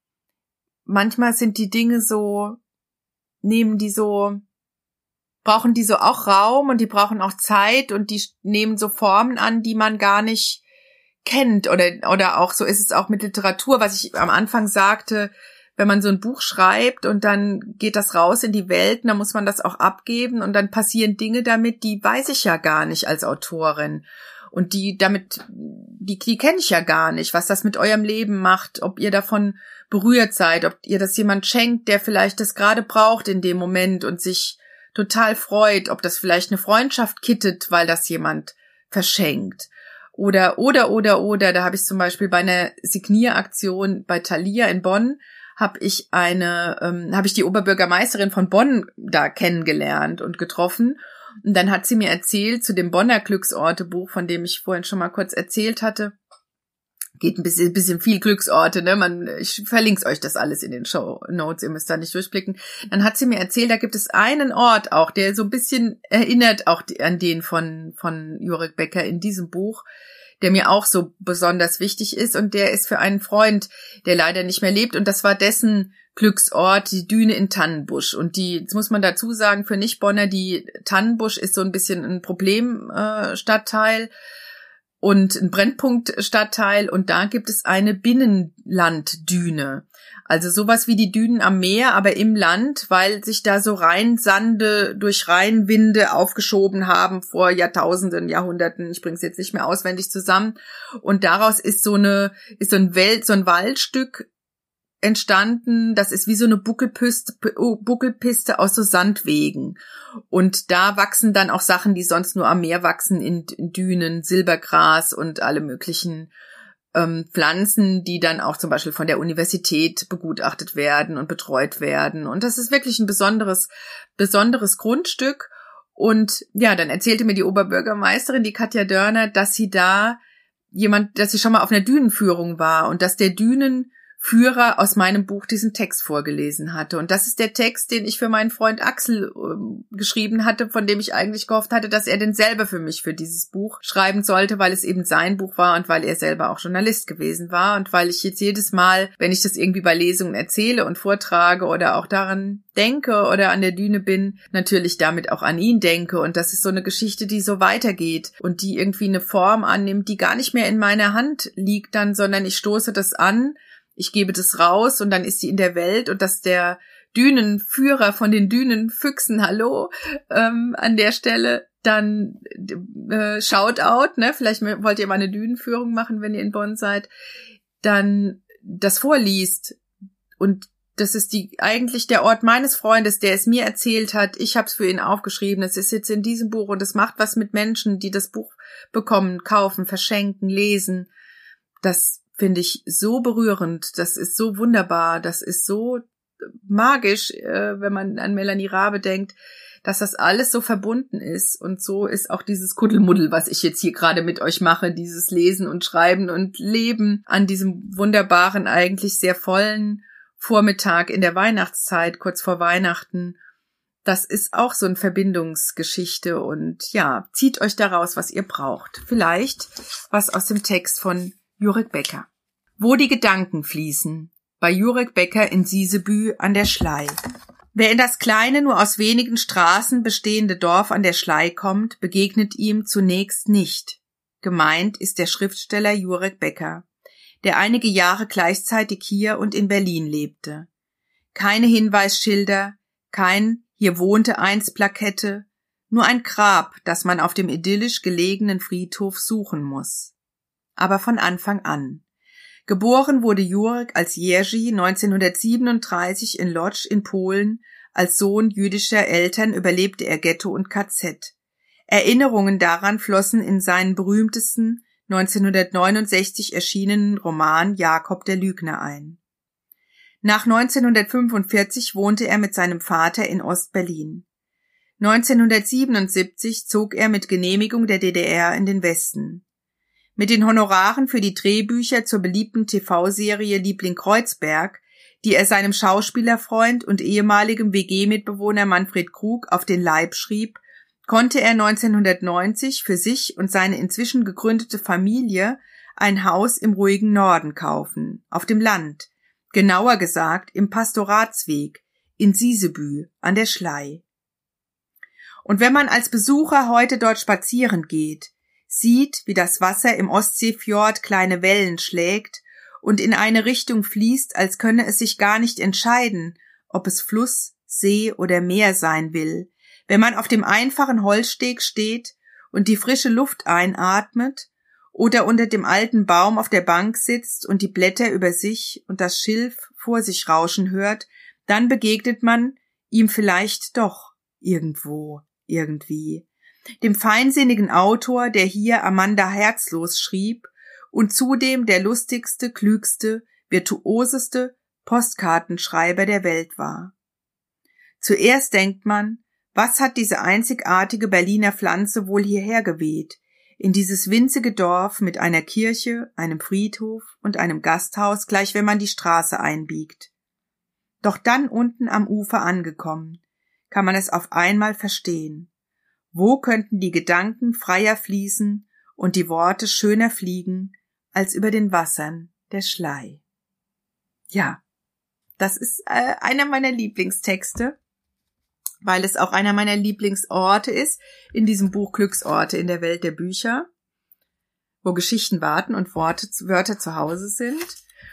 manchmal sind die Dinge so, nehmen die so, brauchen die so auch Raum und die brauchen auch Zeit und die nehmen so Formen an, die man gar nicht kennt. Oder, oder auch so ist es auch mit Literatur, was ich am Anfang sagte, wenn man so ein Buch schreibt und dann geht das raus in die Welt, dann muss man das auch abgeben und dann passieren Dinge damit, die weiß ich ja gar nicht als Autorin. Und die damit, die, die kenne ich ja gar nicht, was das mit eurem Leben macht, ob ihr davon berührt seid, ob ihr das jemand schenkt, der vielleicht das gerade braucht in dem Moment und sich total freut, ob das vielleicht eine Freundschaft kittet, weil das jemand verschenkt. Oder, oder, oder, oder, da habe ich zum Beispiel bei einer Signieraktion bei Thalia in Bonn, habe ich eine, ähm, habe ich die Oberbürgermeisterin von Bonn da kennengelernt und getroffen. Und dann hat sie mir erzählt zu dem Bonner Glücksorte-Buch, von dem ich vorhin schon mal kurz erzählt hatte. Geht ein bisschen, bisschen viel Glücksorte, ne? Man, ich verlinke euch das alles in den Show Notes, ihr müsst da nicht durchblicken. Dann hat sie mir erzählt, da gibt es einen Ort auch, der so ein bisschen erinnert auch an den von, von Jörg Becker in diesem Buch, der mir auch so besonders wichtig ist und der ist für einen Freund, der leider nicht mehr lebt und das war dessen Glücksort, die Düne in Tannenbusch. Und die, jetzt muss man dazu sagen, für Nicht-Bonner, die Tannenbusch ist so ein bisschen ein Problemstadtteil und ein Brennpunktstadtteil und da gibt es eine Binnenlanddüne. Also sowas wie die Dünen am Meer, aber im Land, weil sich da so Rheinsande durch Rheinwinde aufgeschoben haben vor Jahrtausenden, Jahrhunderten. Ich bringe es jetzt nicht mehr auswendig zusammen. Und daraus ist so eine, ist so ein Welt, so ein Waldstück entstanden, das ist wie so eine Buckelpiste, Buckelpiste aus so Sandwegen. Und da wachsen dann auch Sachen, die sonst nur am Meer wachsen, in, in Dünen, Silbergras und alle möglichen ähm, Pflanzen, die dann auch zum Beispiel von der Universität begutachtet werden und betreut werden. Und das ist wirklich ein besonderes, besonderes Grundstück. Und ja, dann erzählte mir die Oberbürgermeisterin, die Katja Dörner, dass sie da jemand, dass sie schon mal auf einer Dünenführung war und dass der Dünen Führer aus meinem Buch diesen Text vorgelesen hatte. Und das ist der Text, den ich für meinen Freund Axel äh, geschrieben hatte, von dem ich eigentlich gehofft hatte, dass er den selber für mich für dieses Buch schreiben sollte, weil es eben sein Buch war und weil er selber auch Journalist gewesen war und weil ich jetzt jedes Mal, wenn ich das irgendwie bei Lesungen erzähle und vortrage oder auch daran denke oder an der Düne bin, natürlich damit auch an ihn denke. Und das ist so eine Geschichte, die so weitergeht und die irgendwie eine Form annimmt, die gar nicht mehr in meiner Hand liegt dann, sondern ich stoße das an, ich gebe das raus und dann ist sie in der Welt und dass der Dünenführer von den Dünenfüchsen, hallo, ähm, an der Stelle dann äh, Shoutout, ne, vielleicht wollt ihr mal eine Dünenführung machen, wenn ihr in Bonn seid, dann das vorliest und das ist die eigentlich der Ort meines Freundes, der es mir erzählt hat. Ich habe es für ihn aufgeschrieben. Es ist jetzt in diesem Buch und es macht was mit Menschen, die das Buch bekommen, kaufen, verschenken, lesen. Das finde ich so berührend. Das ist so wunderbar. Das ist so magisch, äh, wenn man an Melanie Rabe denkt, dass das alles so verbunden ist. Und so ist auch dieses Kuddelmuddel, was ich jetzt hier gerade mit euch mache, dieses Lesen und Schreiben und Leben an diesem wunderbaren, eigentlich sehr vollen Vormittag in der Weihnachtszeit, kurz vor Weihnachten. Das ist auch so eine Verbindungsgeschichte und ja, zieht euch daraus, was ihr braucht. Vielleicht was aus dem Text von Jurek Becker. Wo die Gedanken fließen, bei Jurek Becker in Sisebü an der Schlei. Wer in das kleine, nur aus wenigen Straßen bestehende Dorf an der Schlei kommt, begegnet ihm zunächst nicht. Gemeint ist der Schriftsteller Jurek Becker, der einige Jahre gleichzeitig hier und in Berlin lebte. Keine Hinweisschilder, kein „Hier wohnte einst" Plakette, nur ein Grab, das man auf dem idyllisch gelegenen Friedhof suchen muss. Aber von Anfang an. Geboren wurde Jurek als Jerzy neunzehnhundertsiebenunddreißig in Lodz in Polen. Als Sohn jüdischer Eltern überlebte er Ghetto und K Z. Erinnerungen daran flossen in seinen berühmtesten neunzehnhundertneunundsechzig erschienenen Roman Jakob der Lügner ein. Nach neunzehnhundertfünfundvierzig wohnte er mit seinem Vater in Ost-Berlin. neunzehnhundertsiebenundsiebzig zog er mit Genehmigung der D D R in den Westen. Mit den Honoraren für die Drehbücher zur beliebten T V-Serie Liebling Kreuzberg, die er seinem Schauspielerfreund und ehemaligem W G-Mitbewohner Manfred Krug auf den Leib schrieb, konnte er neunzehnhundertneunzig für sich und seine inzwischen gegründete Familie ein Haus im ruhigen Norden kaufen, auf dem Land, genauer gesagt im Pastoratsweg, in Sisebü an der Schlei. Und wenn man als Besucher heute dort spazieren geht, sieht, wie das Wasser im Ostseefjord kleine Wellen schlägt und in eine Richtung fließt, als könne es sich gar nicht entscheiden, ob es Fluss, See oder Meer sein will, wenn man auf dem einfachen Holzsteg steht und die frische Luft einatmet oder unter dem alten Baum auf der Bank sitzt und die Blätter über sich und das Schilf vor sich rauschen hört, dann begegnet man ihm vielleicht doch irgendwo, irgendwie. Dem feinsinnigen Autor, der hier Amanda Herzlos schrieb und zudem der lustigste, klügste, virtuoseste Postkartenschreiber der Welt war. Zuerst denkt man, was hat diese einzigartige Berliner Pflanze wohl hierher geweht, in dieses winzige Dorf mit einer Kirche, einem Friedhof und einem Gasthaus, gleich wenn man die Straße einbiegt. Doch dann unten am Ufer angekommen, kann man es auf einmal verstehen. Wo könnten die Gedanken freier fließen und die Worte schöner fliegen, als über den Wassern der Schlei? Ja, das ist äh, einer meiner Lieblingstexte, weil es auch einer meiner Lieblingsorte ist in diesem Buch Glücksorte in der Welt der Bücher, wo Geschichten warten und Worte, Wörter zu Hause sind.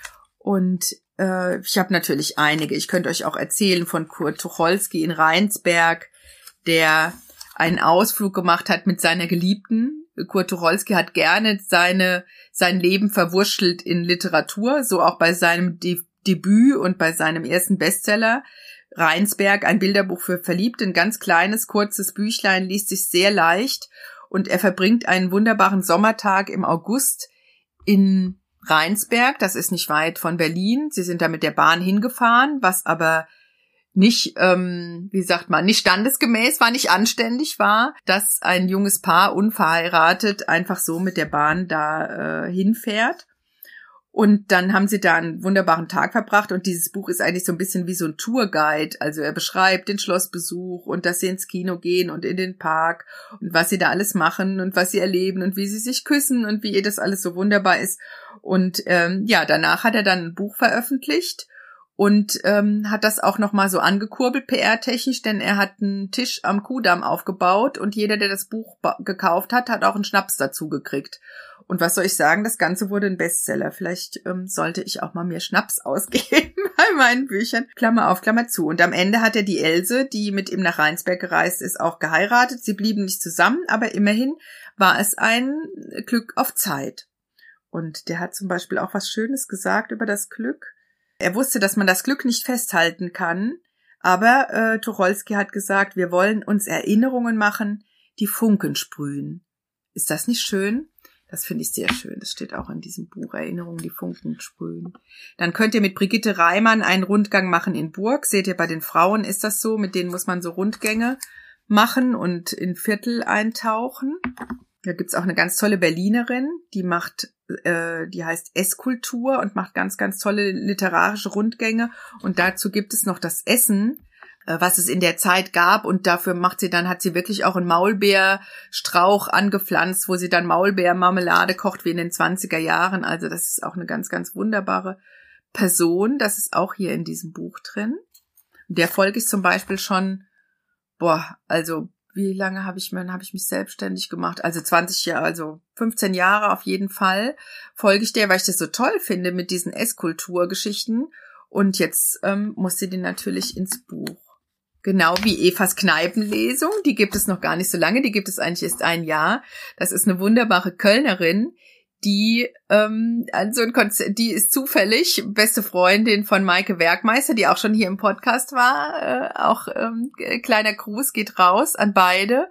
Und äh, ich habe natürlich einige. Ich könnte euch auch erzählen von Kurt Tucholsky in Rheinsberg, der einen Ausflug gemacht hat mit seiner Geliebten. Kurt Tucholsky hat gerne seine sein Leben verwurschtelt in Literatur, so auch bei seinem De- Debüt und bei seinem ersten Bestseller Rheinsberg, ein Bilderbuch für Verliebte, ein ganz kleines, kurzes Büchlein, liest sich sehr leicht und er verbringt einen wunderbaren Sommertag im August in Rheinsberg, das ist nicht weit von Berlin. Sie sind da mit der Bahn hingefahren, was aber nicht, ähm, wie sagt man, nicht standesgemäß war, nicht anständig war, dass ein junges Paar unverheiratet einfach so mit der Bahn da äh, hinfährt. Und dann haben sie da einen wunderbaren Tag verbracht und dieses Buch ist eigentlich so ein bisschen wie so ein Tourguide. Also er beschreibt den Schlossbesuch und dass sie ins Kino gehen und in den Park und was sie da alles machen und was sie erleben und wie sie sich küssen und wie ihr das alles so wunderbar ist. Und ähm, ja, danach hat er dann ein Buch veröffentlicht und ähm, hat das auch nochmal so angekurbelt P R-technisch, denn er hat einen Tisch am Kuhdamm aufgebaut und jeder, der das Buch ba- gekauft hat, hat auch einen Schnaps dazu gekriegt. Und was soll ich sagen, das Ganze wurde ein Bestseller. Vielleicht ähm, sollte ich auch mal mehr Schnaps ausgeben bei meinen Büchern. Klammer auf, Klammer zu. Und am Ende hat er die Else, die mit ihm nach Rheinsberg gereist ist, auch geheiratet. Sie blieben nicht zusammen, aber immerhin war es ein Glück auf Zeit. Und der hat zum Beispiel auch was Schönes gesagt über das Glück. Er wusste, dass man das Glück nicht festhalten kann, aber äh, Tucholsky hat gesagt, wir wollen uns Erinnerungen machen, die Funken sprühen. Ist das nicht schön? Das finde ich sehr schön. Das steht auch in diesem Buch, Erinnerungen, die Funken sprühen. Dann könnt ihr mit Brigitte Reimann einen Rundgang machen in Burg. Seht ihr, bei den Frauen ist das so, mit denen muss man so Rundgänge machen und in Viertel eintauchen. Da gibt's auch eine ganz tolle Berlinerin, die macht, äh, die heißt Esskultur und macht ganz, ganz tolle literarische Rundgänge. Und dazu gibt es noch das Essen, was es in der Zeit gab, und dafür macht sie dann, hat sie wirklich auch einen Maulbeerstrauch angepflanzt, wo sie dann Maulbeermarmelade kocht, wie in den zwanziger Jahren. Also das ist auch eine ganz, ganz wunderbare Person. Das ist auch hier in diesem Buch drin. Der folge ich zum Beispiel schon, boah, also wie lange habe ich, habe ich mich selbstständig gemacht? Also zwanzig Jahre, also fünfzehn Jahre auf jeden Fall folge ich der, weil ich das so toll finde mit diesen Esskulturgeschichten. Und jetzt ähm, musste die natürlich ins Buch. Genau wie Evas Kneipenlesung, die gibt es noch gar nicht so lange, die gibt es eigentlich erst ein Jahr. Das ist eine wunderbare Kölnerin, die ähm, an so ein Konzert, die ist zufällig beste Freundin von Maike Werkmeister, die auch schon hier im Podcast war. Äh, auch ähm, kleiner Gruß geht raus an beide.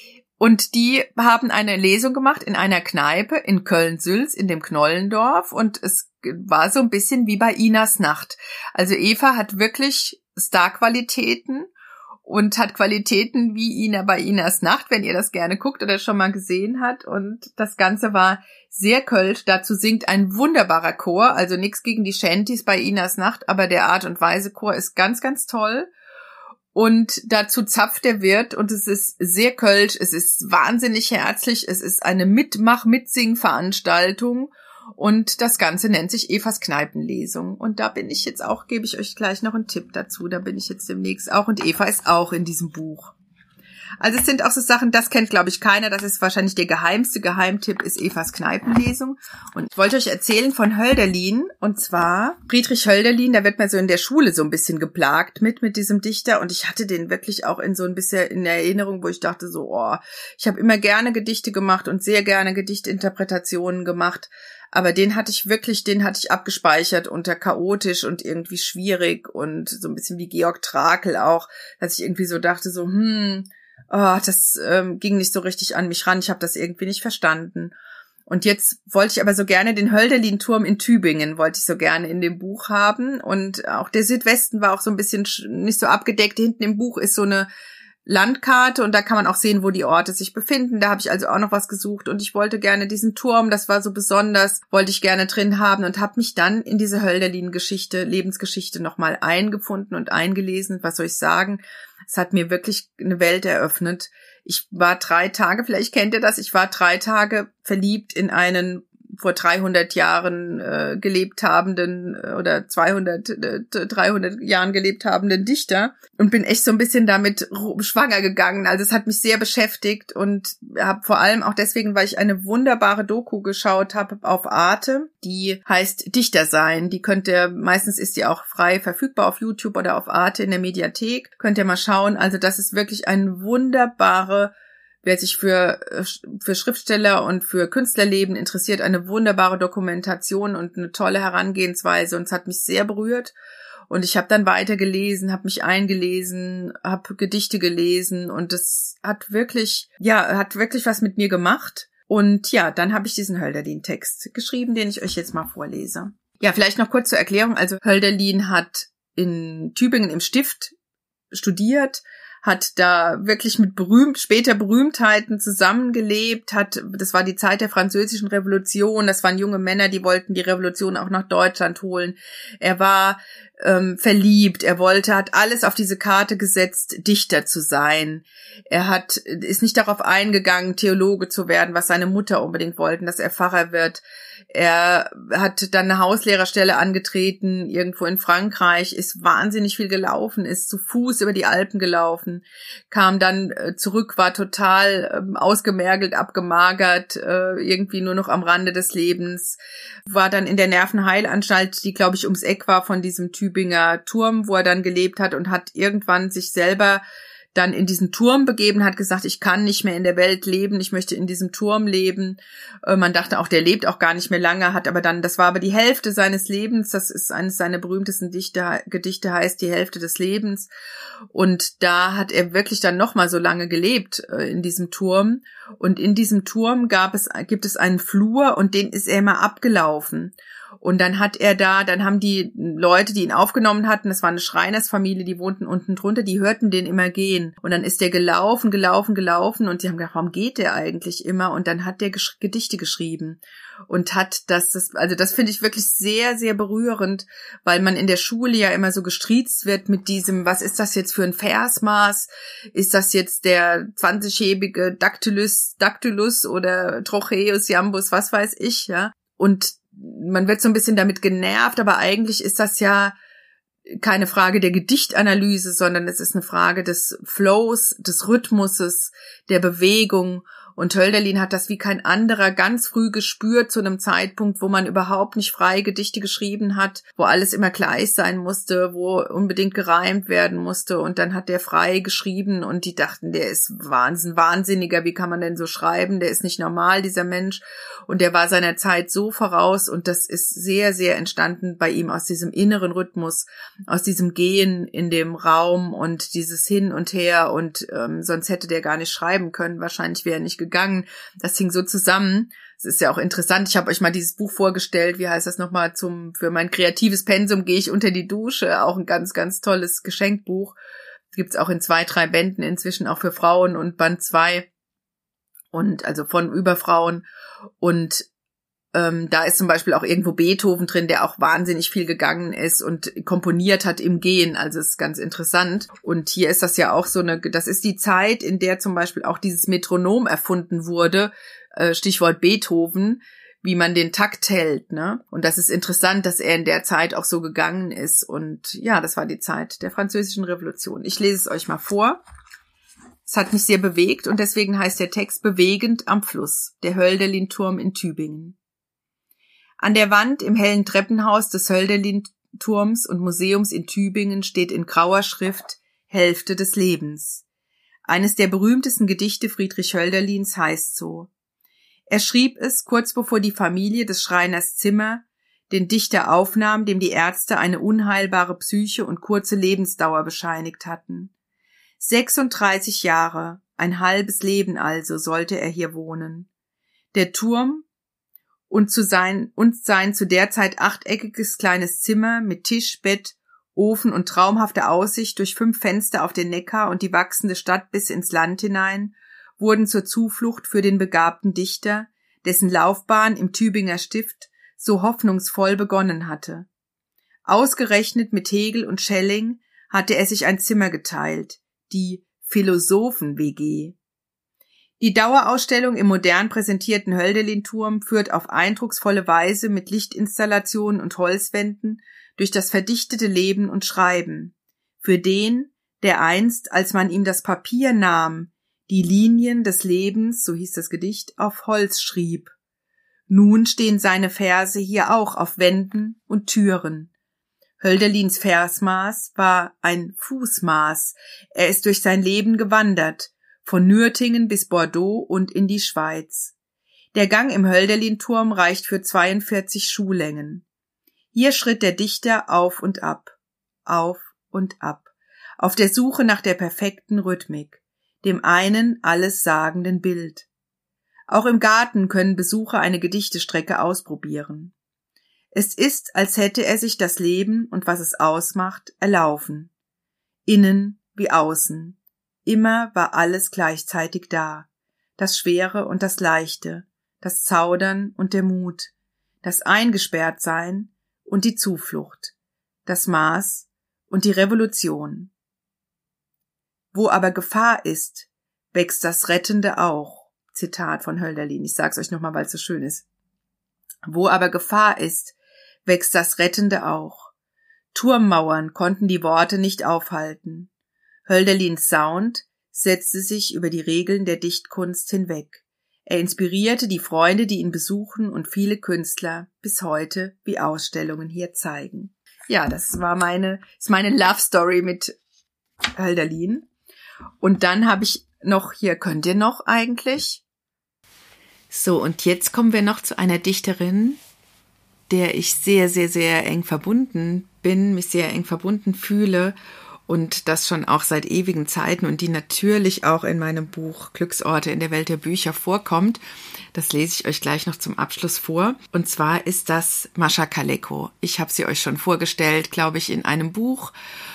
Und die haben eine Lesung gemacht in einer Kneipe in Köln-Sülz, in dem Knollendorf. Und es war so ein bisschen wie bei Inas Nacht. Also Eva hat wirklich Starqualitäten und hat Qualitäten wie Ina bei Inas Nacht, wenn ihr das gerne guckt oder schon mal gesehen habt. Und das Ganze war sehr kölsch. Dazu singt ein wunderbarer Chor. Also nichts gegen die Shanties bei Inas Nacht, aber der Art und Weise Chor ist ganz, ganz toll. Und dazu zapft der Wirt und es ist sehr kölsch, es ist wahnsinnig herzlich, es ist eine Mitmach-Mitsing-Veranstaltung und das Ganze nennt sich Evas Kneipenlesung. Und da bin ich jetzt auch, gebe ich euch gleich noch einen Tipp dazu, da bin ich jetzt demnächst auch und Eva ist auch in diesem Buch. Also es sind auch so Sachen, das kennt glaube ich keiner, das ist wahrscheinlich der geheimste Geheimtipp, ist Evas Kneipenlesung. Und ich wollte euch erzählen von Hölderlin, und zwar Friedrich Hölderlin, da wird man so in der Schule so ein bisschen geplagt mit mit diesem Dichter, und ich hatte den wirklich auch in so ein bisschen in der Erinnerung, wo ich dachte so, oh, ich habe immer gerne Gedichte gemacht und sehr gerne Gedichtinterpretationen gemacht, aber den hatte ich wirklich, den hatte ich abgespeichert unter chaotisch und irgendwie schwierig und so ein bisschen wie Georg Trakl auch, dass ich irgendwie so dachte so, hm, oh, das ähm, ging nicht so richtig an mich ran, ich habe das irgendwie nicht verstanden. Und jetzt wollte ich aber so gerne den Hölderlin-Turm in Tübingen, wollte ich so gerne in dem Buch haben. Und auch der Südwesten war auch so ein bisschen nicht so abgedeckt. Hinten im Buch ist so eine Landkarte und da kann man auch sehen, wo die Orte sich befinden. Da habe ich also auch noch was gesucht und ich wollte gerne diesen Turm, das war so besonders, wollte ich gerne drin haben und habe mich dann in diese Hölderlin-Geschichte, Lebensgeschichte nochmal eingefunden und eingelesen. Was soll ich sagen? Es hat mir wirklich eine Welt eröffnet. Ich war drei Tage, vielleicht kennt ihr das, ich war drei Tage verliebt in einen vor dreihundert Jahren äh, gelebt habenden äh, oder zweihundert, äh, dreihundert Jahren gelebt habenden Dichter und bin echt so ein bisschen damit schwanger gegangen. Also es hat mich sehr beschäftigt und habe vor allem auch deswegen, weil ich eine wunderbare Doku geschaut habe auf Arte, die heißt Dichter sein. Die könnt ihr, meistens ist die auch frei verfügbar auf YouTube oder auf Arte in der Mediathek. Könnt ihr mal schauen. Also das ist wirklich eine wunderbare, wer sich für, für Schriftsteller und für Künstlerleben interessiert, eine wunderbare Dokumentation und eine tolle Herangehensweise, und es hat mich sehr berührt. Und ich habe dann weitergelesen, habe mich eingelesen, habe Gedichte gelesen und es hat wirklich, ja, hat wirklich was mit mir gemacht. Und ja, dann habe ich diesen Hölderlin-Text geschrieben, den ich euch jetzt mal vorlese. Ja, vielleicht noch kurz zur Erklärung. Also Hölderlin hat in Tübingen im Stift studiert, hat da wirklich mit berühmt, später Berühmtheiten zusammengelebt, hat, das war die Zeit der Französischen Revolution, das waren junge Männer, die wollten die Revolution auch nach Deutschland holen. Er war ähm, verliebt, er wollte, hat alles auf diese Karte gesetzt, Dichter zu sein. Er hat, ist nicht darauf eingegangen, Theologe zu werden, was seine Mutter unbedingt wollten, dass er Pfarrer wird. Er hat dann eine Hauslehrerstelle angetreten, irgendwo in Frankreich, ist wahnsinnig viel gelaufen, ist zu Fuß über die Alpen gelaufen, kam dann zurück, war total äh, ausgemergelt, abgemagert, äh, irgendwie nur noch am Rande des Lebens, war dann in der Nervenheilanstalt, die, glaube ich, ums Eck war von diesem Tübinger Turm, wo er dann gelebt hat, und hat irgendwann sich selber dann in diesen Turm begeben, hat gesagt, ich kann nicht mehr in der Welt leben, ich möchte in diesem Turm leben. Äh, man dachte auch, der lebt auch gar nicht mehr lange, hat aber dann, das war aber die Hälfte seines Lebens, das ist eines seiner berühmtesten Dichte, Gedichte, heißt Die Hälfte des Lebens. Und da hat er wirklich dann nochmal so lange gelebt äh, in diesem Turm. Und in diesem Turm gab es, gibt es einen Flur, und den ist er immer abgelaufen. Und dann hat er da, dann haben die Leute, die ihn aufgenommen hatten, das war eine Schreinersfamilie, die wohnten unten drunter, die hörten den immer gehen. Und dann ist der gelaufen, gelaufen, gelaufen, und die haben gedacht, warum geht der eigentlich immer? Und dann hat der Gesch- Gedichte geschrieben und hat das, das also das finde ich wirklich sehr, sehr berührend, weil man in der Schule ja immer so gestriezt wird mit diesem, was ist das jetzt für ein Versmaß? Ist das jetzt der zwanzighebige Dactylus, Dactylus oder Trocheus jambus, was weiß ich, ja? Und man wird so ein bisschen damit genervt, aber eigentlich ist das ja keine Frage der Gedichtanalyse, sondern es ist eine Frage des Flows, des Rhythmuses, der Bewegung. Und Hölderlin hat das wie kein anderer ganz früh gespürt, zu einem Zeitpunkt, wo man überhaupt nicht frei Gedichte geschrieben hat, wo alles immer gleich sein musste, wo unbedingt gereimt werden musste. Und dann hat der frei geschrieben, und die dachten, der ist Wahnsinn, Wahnsinniger, wie kann man denn so schreiben? Der ist nicht normal, dieser Mensch. Und der war seiner Zeit so voraus, und das ist sehr, sehr entstanden bei ihm aus diesem inneren Rhythmus, aus diesem Gehen in dem Raum und dieses Hin und Her. Und ähm, sonst hätte der gar nicht schreiben können. Wahrscheinlich wäre er nicht gegangen. Das hing so zusammen. Es ist ja auch interessant. Ich habe euch mal dieses Buch vorgestellt. Wie heißt das nochmal? Zum für mein kreatives Pensum gehe ich unter die Dusche. Auch ein ganz, ganz tolles Geschenkbuch. Gibt es auch in zwei, drei Bänden inzwischen, auch für Frauen, und Band zwei. Und also von über Frauen. Und Ähm, da ist zum Beispiel auch irgendwo Beethoven drin, der auch wahnsinnig viel gegangen ist und komponiert hat im Gehen. Also ist ganz interessant. Und hier ist das ja auch so eine, das ist die Zeit, in der zum Beispiel auch dieses Metronom erfunden wurde, äh, Stichwort Beethoven, wie man den Takt hält, ne? Und das ist interessant, dass er in der Zeit auch so gegangen ist. Und ja, das war die Zeit der Französischen Revolution. Ich lese es euch mal vor. Es hat mich sehr bewegt, und deswegen heißt der Text Bewegend am Fluss, der Hölderlin-Turm in Tübingen. An der Wand im hellen Treppenhaus des Hölderlin-Turms und Museums in Tübingen steht in grauer Schrift Hälfte des Lebens. Eines der berühmtesten Gedichte Friedrich Hölderlins heißt so. Er schrieb es kurz bevor die Familie des Schreiners Zimmer den Dichter aufnahm, dem die Ärzte eine unheilbare Psyche und kurze Lebensdauer bescheinigt hatten. sechsunddreißig Jahre, ein halbes Leben also, sollte er hier wohnen. Der Turm und zu sein, und sein zu der Zeit achteckiges kleines Zimmer mit Tisch, Bett, Ofen und traumhafter Aussicht durch fünf Fenster auf den Neckar und die wachsende Stadt bis ins Land hinein, wurden zur Zuflucht für den begabten Dichter, dessen Laufbahn im Tübinger Stift so hoffnungsvoll begonnen hatte. Ausgerechnet mit Hegel und Schelling hatte er sich ein Zimmer geteilt, die Philosophen-W G. Die Dauerausstellung im modern präsentierten Hölderlin-Turm führt auf eindrucksvolle Weise mit Lichtinstallationen und Holzwänden durch das verdichtete Leben und Schreiben. Für den, der einst, als man ihm das Papier nahm, die Linien des Lebens, so hieß das Gedicht, auf Holz schrieb. Nun stehen seine Verse hier auch auf Wänden und Türen. Hölderlins Versmaß war ein Fußmaß. Er ist durch sein Leben gewandert, von Nürtingen bis Bordeaux und in die Schweiz. Der Gang im Hölderlin-Turm reicht für zweiundvierzig Schuhlängen. Hier schritt der Dichter auf und ab, auf und ab, auf der Suche nach der perfekten Rhythmik, dem einen alles sagenden Bild. Auch im Garten können Besucher eine Gedichtestrecke ausprobieren. Es ist, als hätte er sich das Leben und was es ausmacht, erlaufen. Innen wie außen. immer war alles gleichzeitig da. Das Schwere und das Leichte, das Zaudern und der Mut, das Eingesperrtsein und die Zuflucht, das Maß und die Revolution. Wo aber Gefahr ist, wächst das Rettende auch. Zitat von Hölderlin. Ich sag's euch nochmal, weil es so schön ist. Wo aber Gefahr ist, wächst das Rettende auch. Turmmauern konnten die Worte nicht aufhalten. Hölderlins Sound setzte sich über die Regeln der Dichtkunst hinweg. Er inspirierte die Freunde, die ihn besuchen, und viele Künstler bis heute, wie Ausstellungen hier zeigen. Ja, das war meine, ist meine Love Story mit Hölderlin. Und dann habe ich noch, hier könnt ihr noch eigentlich. So, und jetzt kommen wir noch zu einer Dichterin, der ich sehr, sehr, sehr eng verbunden bin, mich sehr eng verbunden fühle und das schon auch seit ewigen Zeiten und die natürlich auch in meinem Buch Glücksorte in der Welt der Bücher vorkommt. Das lese ich euch gleich noch zum Abschluss vor. Und zwar ist das Mascha Kaleko. Ich habe sie euch schon vorgestellt, glaube ich, in einem Buch.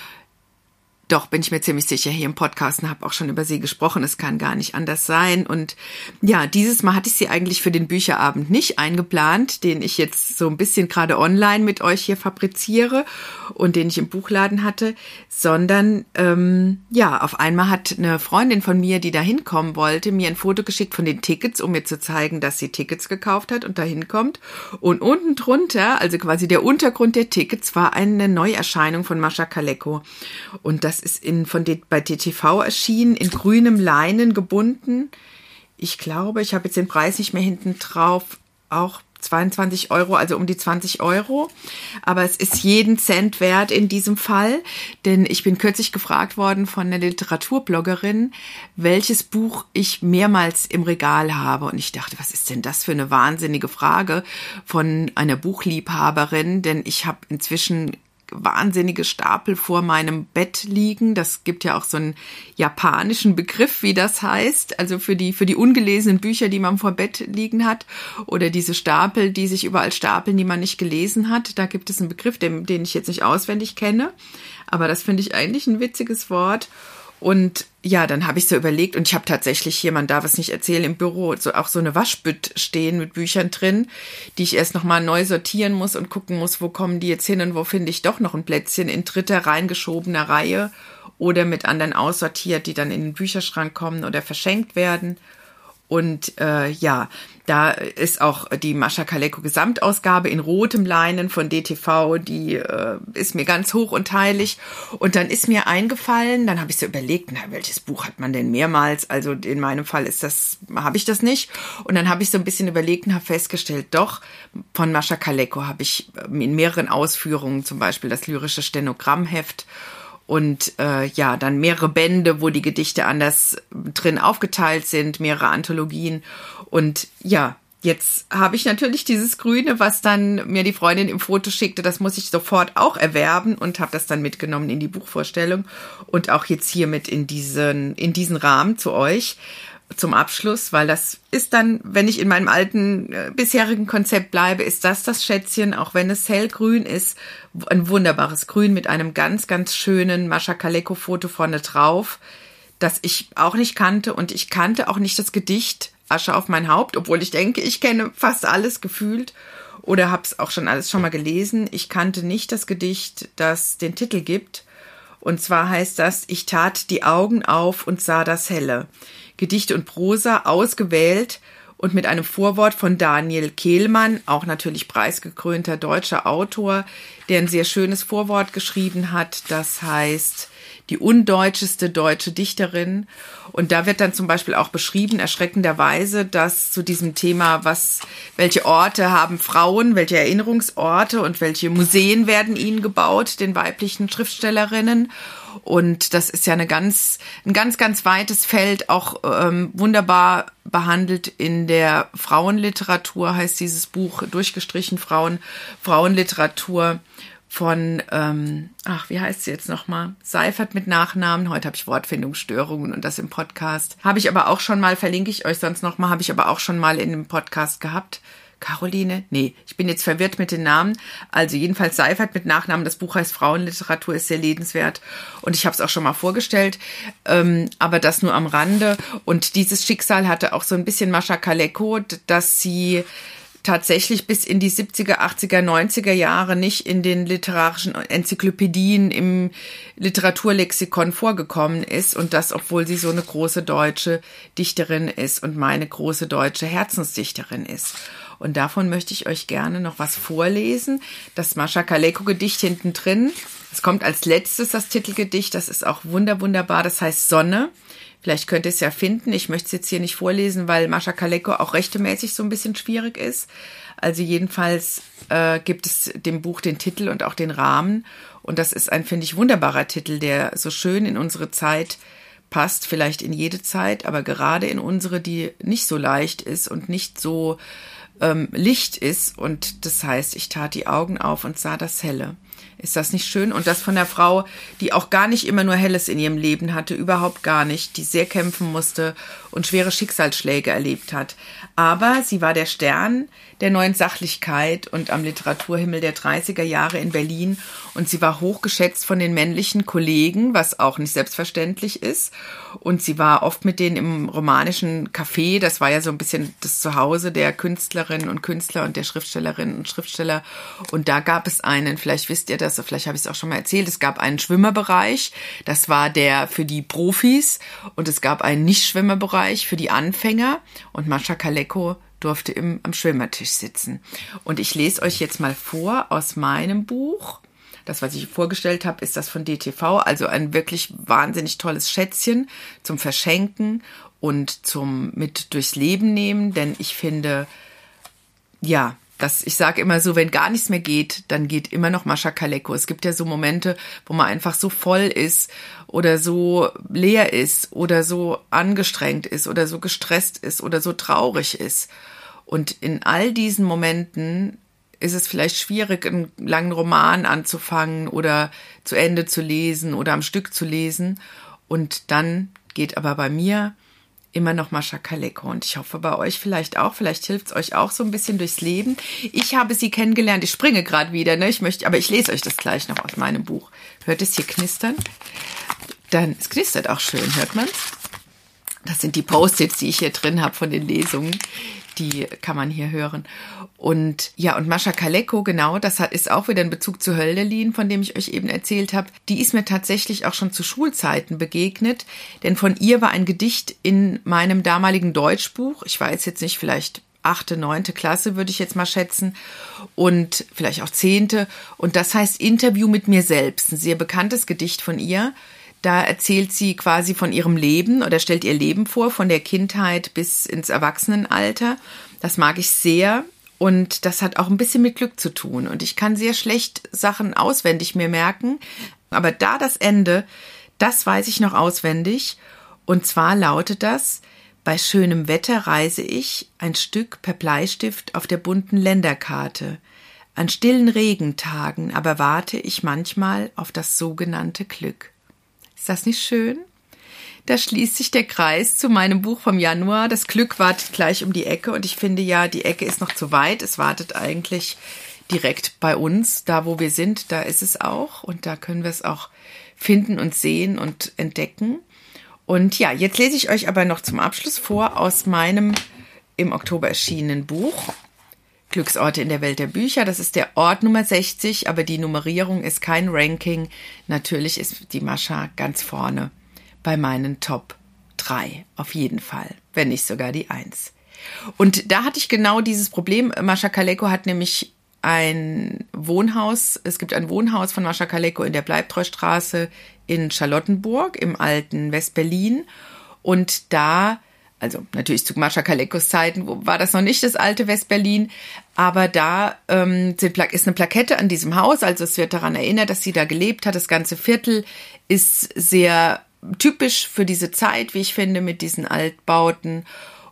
Doch, bin ich mir ziemlich sicher, hier im Podcast und habe auch schon über sie gesprochen. Es kann gar nicht anders sein. Und ja, dieses Mal hatte ich sie eigentlich für den Bücherabend nicht eingeplant, den ich jetzt so ein bisschen gerade online mit euch hier fabriziere und den ich im Buchladen hatte, sondern ähm, ja, auf einmal hat eine Freundin von mir, die da hinkommen wollte, mir ein Foto geschickt von den Tickets, um mir zu zeigen, dass sie Tickets gekauft hat und da hinkommt. Und unten drunter, also quasi der Untergrund der Tickets, war eine Neuerscheinung von Mascha Kaleko. Und das Das ist in, von bei T T V erschienen, in grünem Leinen gebunden. Ich glaube, ich habe jetzt den Preis nicht mehr hinten drauf, auch zweiundzwanzig Euro, also um die zwanzig Euro. Aber es ist jeden Cent wert in diesem Fall, denn ich bin kürzlich gefragt worden von einer Literaturbloggerin, welches Buch ich mehrmals im Regal habe. Und ich dachte, was ist denn das für eine wahnsinnige Frage von einer Buchliebhaberin, denn ich habe inzwischen wahnsinnige Stapel vor meinem Bett liegen. Das gibt ja auch so einen japanischen Begriff, wie das heißt, also für die für die ungelesenen Bücher, die man vor Bett liegen hat, oder diese Stapel, die sich überall stapeln, die man nicht gelesen hat. Da gibt es einen Begriff, den, den ich jetzt nicht auswendig kenne, aber das finde ich eigentlich ein witziges Wort. Und ja, dann habe ich so überlegt und ich habe tatsächlich hier, man darf es nicht erzählen, im Büro so auch so eine Waschbütt stehen mit Büchern drin, die ich erst nochmal neu sortieren muss und gucken muss, wo kommen die jetzt hin und wo finde ich doch noch ein Plätzchen in dritter reingeschobener Reihe oder mit anderen aussortiert, die dann in den Bücherschrank kommen oder verschenkt werden. Und äh, ja, da ist auch die Mascha Kaleko Gesamtausgabe in rotem Leinen von D T V, die äh, ist mir ganz hoch und heilig. Und dann ist mir eingefallen, dann habe ich so überlegt, na, welches Buch hat man denn mehrmals? Also in meinem Fall ist das, habe ich das nicht. Und dann habe ich so ein bisschen überlegt und habe festgestellt, doch, von Mascha Kaleko habe ich in mehreren Ausführungen, zum Beispiel das lyrische Stenogrammheft, und äh, ja, dann mehrere Bände, wo die Gedichte anders drin aufgeteilt sind, mehrere Anthologien. Und ja, jetzt habe ich natürlich dieses Grüne, was dann mir die Freundin im Foto schickte, das muss ich sofort auch erwerben und habe das dann mitgenommen in die Buchvorstellung und auch jetzt hier mit in diesen, in diesen Rahmen zu euch zum Abschluss, weil das ist dann, wenn ich in meinem alten äh, bisherigen Konzept bleibe, ist das das Schätzchen, auch wenn es hellgrün ist, ein wunderbares Grün mit einem ganz, ganz schönen Mascha Kaleko Foto vorne drauf, das ich auch nicht kannte, und ich kannte auch nicht das Gedicht Asche auf mein Haupt, obwohl ich denke, ich kenne fast alles gefühlt oder habe es auch schon alles schon mal gelesen. Ich kannte nicht das Gedicht, das den Titel gibt, und zwar heißt das: Ich tat die Augen auf und sah das Helle. Gedicht und Prosa ausgewählt und mit einem Vorwort von Daniel Kehlmann, auch natürlich preisgekrönter deutscher Autor, der ein sehr schönes Vorwort geschrieben hat. Das heißt Die undeutscheste deutsche Dichterin. Und da wird dann zum Beispiel auch beschrieben, erschreckenderweise, dass zu diesem Thema, was, welche Orte haben Frauen, welche Erinnerungsorte und welche Museen werden ihnen gebaut, den weiblichen Schriftstellerinnen. Und das ist ja eine ganz, ein ganz, ganz weites Feld, auch ähm, wunderbar behandelt in der Frauenliteratur, heißt dieses Buch, durchgestrichen Frauen, Frauenliteratur von, ähm, ach, wie heißt sie jetzt nochmal? Seifert mit Nachnamen. Heute habe ich Wortfindungsstörungen und das im Podcast. Habe ich aber auch schon mal, verlinke ich euch sonst nochmal, habe ich aber auch schon mal in dem Podcast gehabt. Caroline? Nee, ich bin jetzt verwirrt mit den Namen. Also jedenfalls Seifert mit Nachnamen. Das Buch heißt Frauenliteratur, ist sehr lesenswert. Und ich habe es auch schon mal vorgestellt, ähm, aber das nur am Rande. Und dieses Schicksal hatte auch so ein bisschen Mascha Kaleko, dass sie tatsächlich bis in die siebziger, achtziger, neunziger Jahre nicht in den literarischen Enzyklopädien im Literaturlexikon vorgekommen ist und das, obwohl sie so eine große deutsche Dichterin ist und meine große deutsche Herzensdichterin ist. Und davon möchte ich euch gerne noch was vorlesen. Das Mascha Kaleko-Gedicht hinten drin. Es kommt als letztes das Titelgedicht. Das ist auch wunder, wunderbar. Das heißt Sonne. Vielleicht könnt ihr es ja finden. Ich möchte es jetzt hier nicht vorlesen, weil Mascha Kaleko auch rechtemäßig so ein bisschen schwierig ist. Also jedenfalls äh, gibt es dem Buch den Titel und auch den Rahmen. Und das ist ein, finde ich, wunderbarer Titel, der so schön in unsere Zeit passt. Vielleicht in jede Zeit, aber gerade in unsere, die nicht so leicht ist und nicht so ähm, Licht ist. Und das heißt, ich tat die Augen auf und sah das Helle. Ist das nicht schön? Und das von der Frau, die auch gar nicht immer nur Helles in ihrem Leben hatte, überhaupt gar nicht, die sehr kämpfen musste und schwere Schicksalsschläge erlebt hat. Aber sie war der Stern der neuen Sachlichkeit und am Literaturhimmel der dreißiger Jahre in Berlin. Und sie war hochgeschätzt von den männlichen Kollegen, was auch nicht selbstverständlich ist. Und sie war oft mit denen im romanischen Café. Das war ja so ein bisschen das Zuhause der Künstlerinnen und Künstler und der Schriftstellerinnen und Schriftsteller. Und da gab es einen, vielleicht wisst ihr das, vielleicht habe ich es auch schon mal erzählt, es gab einen Schwimmerbereich. Das war der für die Profis. Und es gab einen Nicht-Schwimmerbereich für die Anfänger. Und Mascha Kaleko durfte im, am Schwimmertisch sitzen. Und ich lese euch jetzt mal vor aus meinem Buch. Das, was ich vorgestellt habe, ist das von D T V, also ein wirklich wahnsinnig tolles Schätzchen zum Verschenken und zum mit durchs Leben nehmen, denn ich finde, ja, das, ich sage immer so, wenn gar nichts mehr geht, dann geht immer noch Mascha Kaleko. Es gibt ja so Momente, wo man einfach so voll ist oder so leer ist oder so angestrengt ist oder so gestresst ist oder so traurig ist. Und in all diesen Momenten ist es vielleicht schwierig, einen langen Roman anzufangen oder zu Ende zu lesen oder am Stück zu lesen. Und dann geht aber bei mir immer noch Mascha Kaleko. Und ich hoffe bei euch vielleicht auch. Vielleicht hilft es euch auch so ein bisschen durchs Leben. Ich habe sie kennengelernt. Ich springe gerade wieder, ne? Ich möchte, aber ich lese euch das gleich noch aus meinem Buch. Hört es hier knistern? Dann, es knistert auch schön, hört man's? Das sind die Post-its, die ich hier drin habe von den Lesungen. Die kann man hier hören. Und ja, und Mascha Kaleko, genau, das hat, ist auch wieder ein Bezug zu Hölderlin, von dem ich euch eben erzählt habe. Die ist mir tatsächlich auch schon zu Schulzeiten begegnet, denn von ihr war ein Gedicht in meinem damaligen Deutschbuch. Ich weiß jetzt nicht, vielleicht achte, neunte Klasse würde ich jetzt mal schätzen und vielleicht auch zehnte. Und das heißt Interview mit mir selbst, ein sehr bekanntes Gedicht von ihr. Da erzählt sie quasi von ihrem Leben oder stellt ihr Leben vor, von der Kindheit bis ins Erwachsenenalter. Das mag ich sehr und das hat auch ein bisschen mit Glück zu tun. Und ich kann sehr schlecht Sachen auswendig mir merken, aber da das Ende, das weiß ich noch auswendig. Und zwar lautet das: Bei schönem Wetter reise ich ein Stück per Bleistift auf der bunten Länderkarte. An stillen Regentagen aber warte ich manchmal auf das sogenannte Glück. Ist das nicht schön? Da schließt sich der Kreis zu meinem Buch vom Januar. Das Glück wartet gleich um die Ecke und ich finde ja, die Ecke ist noch zu weit. Es wartet eigentlich direkt bei uns, da wo wir sind, da ist es auch und da können wir es auch finden und sehen und entdecken. Und ja, jetzt lese ich euch aber noch zum Abschluss vor aus meinem im Oktober erschienenen Buch Glücksorte in der Welt der Bücher. Das ist der Ort Nummer sechzig, aber die Nummerierung ist kein Ranking. Natürlich ist die Mascha ganz vorne bei meinen Top drei, auf jeden Fall, wenn nicht sogar die eins. Und da hatte ich genau dieses Problem. Mascha Kaleko hat nämlich ein Wohnhaus, es gibt ein Wohnhaus von Mascha Kaleko in der Bleibtreustraße in Charlottenburg im alten West-Berlin und da, also natürlich zu Mascha Kalekos Zeiten war das noch nicht das alte West-Berlin, aber da ähm, ist eine Plakette an diesem Haus, also es wird daran erinnert, dass sie da gelebt hat. Das ganze Viertel ist sehr typisch für diese Zeit, wie ich finde, mit diesen Altbauten.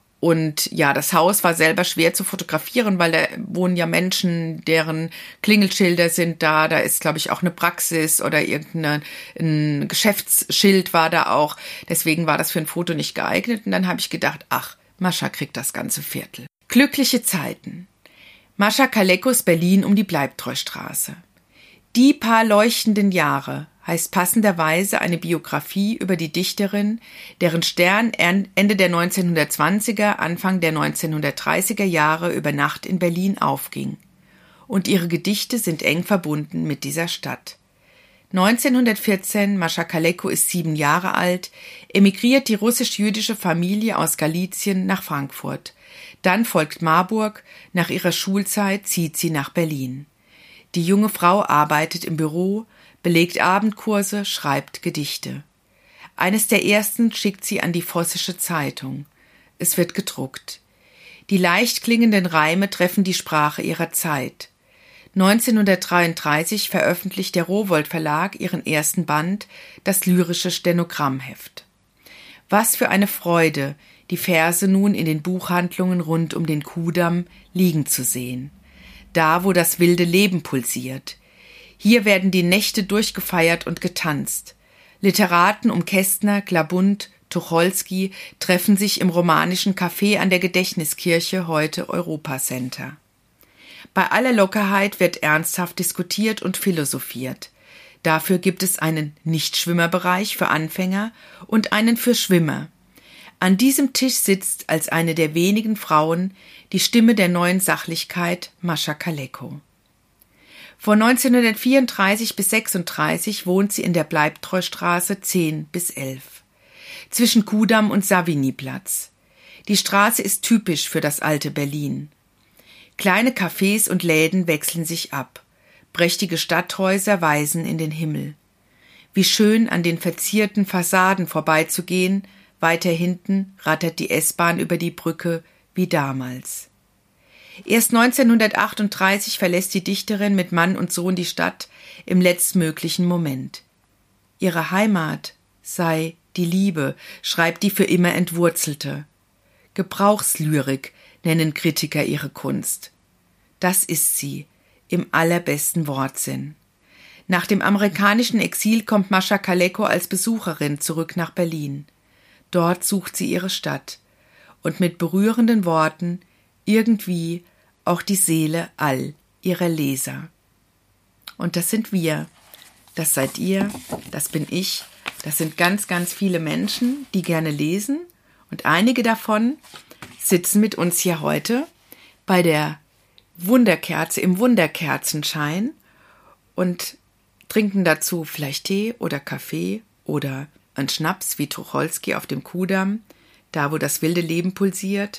Und ja, das Haus war selber schwer zu fotografieren, weil da wohnen ja Menschen, deren Klingelschilder sind da. Da ist, glaube ich, auch eine Praxis oder irgendein ein Geschäftsschild war da auch. Deswegen war das für ein Foto nicht geeignet. Und dann habe ich gedacht, ach, Mascha kriegt das ganze Viertel. Glückliche Zeiten. Mascha Kalekos Berlin um die Bleibtreustraße. Die paar leuchtenden Jahre heißt passenderweise eine Biografie über die Dichterin, deren Stern Ende der neunzehnhundertzwanziger, Anfang der neunzehnhundertdreißiger Jahre über Nacht in Berlin aufging. Und ihre Gedichte sind eng verbunden mit dieser Stadt. neunzehnhundertvierzehn, Mascha Kaleko ist sieben Jahre alt, emigriert die russisch-jüdische Familie aus Galizien nach Frankfurt. Dann folgt Marburg, nach ihrer Schulzeit zieht sie nach Berlin. Die junge Frau arbeitet im Büro, belegt Abendkurse, schreibt Gedichte. Eines der ersten schickt sie an die Vossische Zeitung. Es wird gedruckt. Die leicht klingenden Reime treffen die Sprache ihrer Zeit. neunzehnhundertdreiunddreißig veröffentlicht der Rowohlt Verlag ihren ersten Band, das lyrische Stenogrammheft. Was für eine Freude, die Verse nun in den Buchhandlungen rund um den Kuhdamm liegen zu sehen. Da, wo das wilde Leben pulsiert. Hier werden die Nächte durchgefeiert und getanzt. Literaten um Kästner, Klabund, Tucholsky treffen sich im romanischen Café an der Gedächtniskirche, heute Europacenter. Bei aller Lockerheit wird ernsthaft diskutiert und philosophiert. Dafür gibt es einen Nichtschwimmerbereich für Anfänger und einen für Schwimmer. An diesem Tisch sitzt als eine der wenigen Frauen die Stimme der neuen Sachlichkeit, Mascha Kaleko. Von neunzehnhundertvierunddreißig bis sechsunddreißig wohnt sie in der Bleibtreustraße zehn bis elf, zwischen Kuhdamm und Saviniplatz. Die Straße ist typisch für das alte Berlin. Kleine Cafés und Läden wechseln sich ab. Prächtige Stadthäuser weisen in den Himmel. Wie schön, an den verzierten Fassaden vorbeizugehen. Weiter hinten rattert die S-Bahn über die Brücke wie damals. Erst neunzehnhundertachtunddreißig verlässt die Dichterin mit Mann und Sohn die Stadt im letztmöglichen Moment. Ihre Heimat sei die Liebe, schreibt die für immer Entwurzelte. Gebrauchslyrik nennen Kritiker ihre Kunst. Das ist sie, im allerbesten Wortsinn. Nach dem amerikanischen Exil kommt Mascha Kaleko als Besucherin zurück nach Berlin. Dort sucht sie ihre Stadt und mit berührenden Worten irgendwie auch die Seele all ihrer Leser. Und das sind wir, das seid ihr, das bin ich, das sind ganz, ganz viele Menschen, die gerne lesen und einige davon sitzen mit uns hier heute bei der Wunderkerze im Wunderkerzenschein und trinken dazu vielleicht Tee oder Kaffee oder ein Schnaps wie Tucholsky auf dem Kuhdamm, da wo das wilde Leben pulsiert.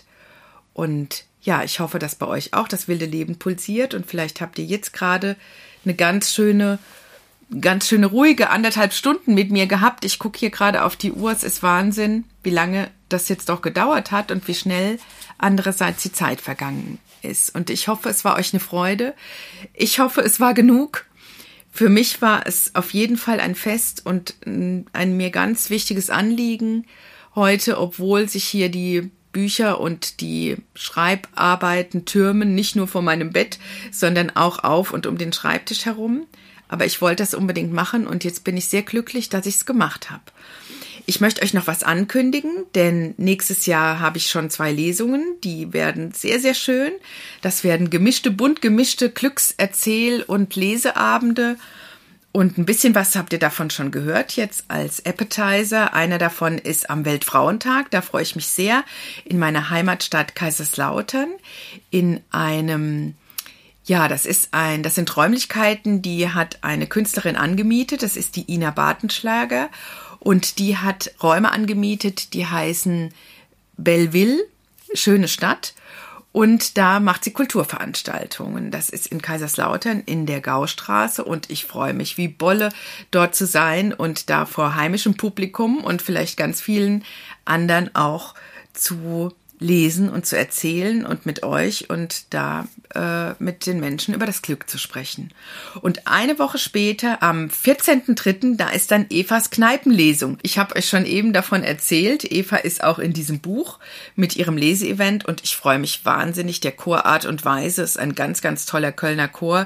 Und ja, ich hoffe, dass bei euch auch das wilde Leben pulsiert und vielleicht habt ihr jetzt gerade eine ganz schöne, ganz schöne ruhige anderthalb Stunden mit mir gehabt. Ich gucke hier gerade auf die Uhr, es ist Wahnsinn, wie lange das jetzt doch gedauert hat und wie schnell andererseits die Zeit vergangen ist. Und ich hoffe, es war euch eine Freude. Ich hoffe, es war genug. Für mich war es auf jeden Fall ein Fest und ein mir ganz wichtiges Anliegen heute, obwohl sich hier die Bücher und die Schreibarbeiten türmen, nicht nur vor meinem Bett, sondern auch auf und um den Schreibtisch herum. Aber ich wollte das unbedingt machen und jetzt bin ich sehr glücklich, dass ich es gemacht habe. Ich möchte euch noch was ankündigen, denn nächstes Jahr habe ich schon zwei Lesungen, die werden sehr, sehr schön. Das werden gemischte, bunt gemischte Glückserzähl- und Leseabende und ein bisschen was habt ihr davon schon gehört jetzt als Appetizer. Einer davon ist am Weltfrauentag, da freue ich mich sehr, in meiner Heimatstadt Kaiserslautern in einem... Ja, das ist ein, das sind Räumlichkeiten, die hat eine Künstlerin angemietet, das ist die Ina Bartenschlager und die hat Räume angemietet, die heißen Belleville, schöne Stadt und da macht sie Kulturveranstaltungen. Das ist in Kaiserslautern in der Gaustraße und ich freue mich wie Bolle dort zu sein und da vor heimischem Publikum und vielleicht ganz vielen anderen auch zu lesen und zu erzählen und mit euch und da äh, mit den Menschen über das Glück zu sprechen. Und eine Woche später, am vierzehnten dritten, da ist dann Evas Kneipenlesung. Ich habe euch schon eben davon erzählt. Eva ist auch in diesem Buch mit ihrem Leseevent und ich freue mich wahnsinnig. Der Chor Art und Weise ist ein ganz, ganz toller Kölner Chor.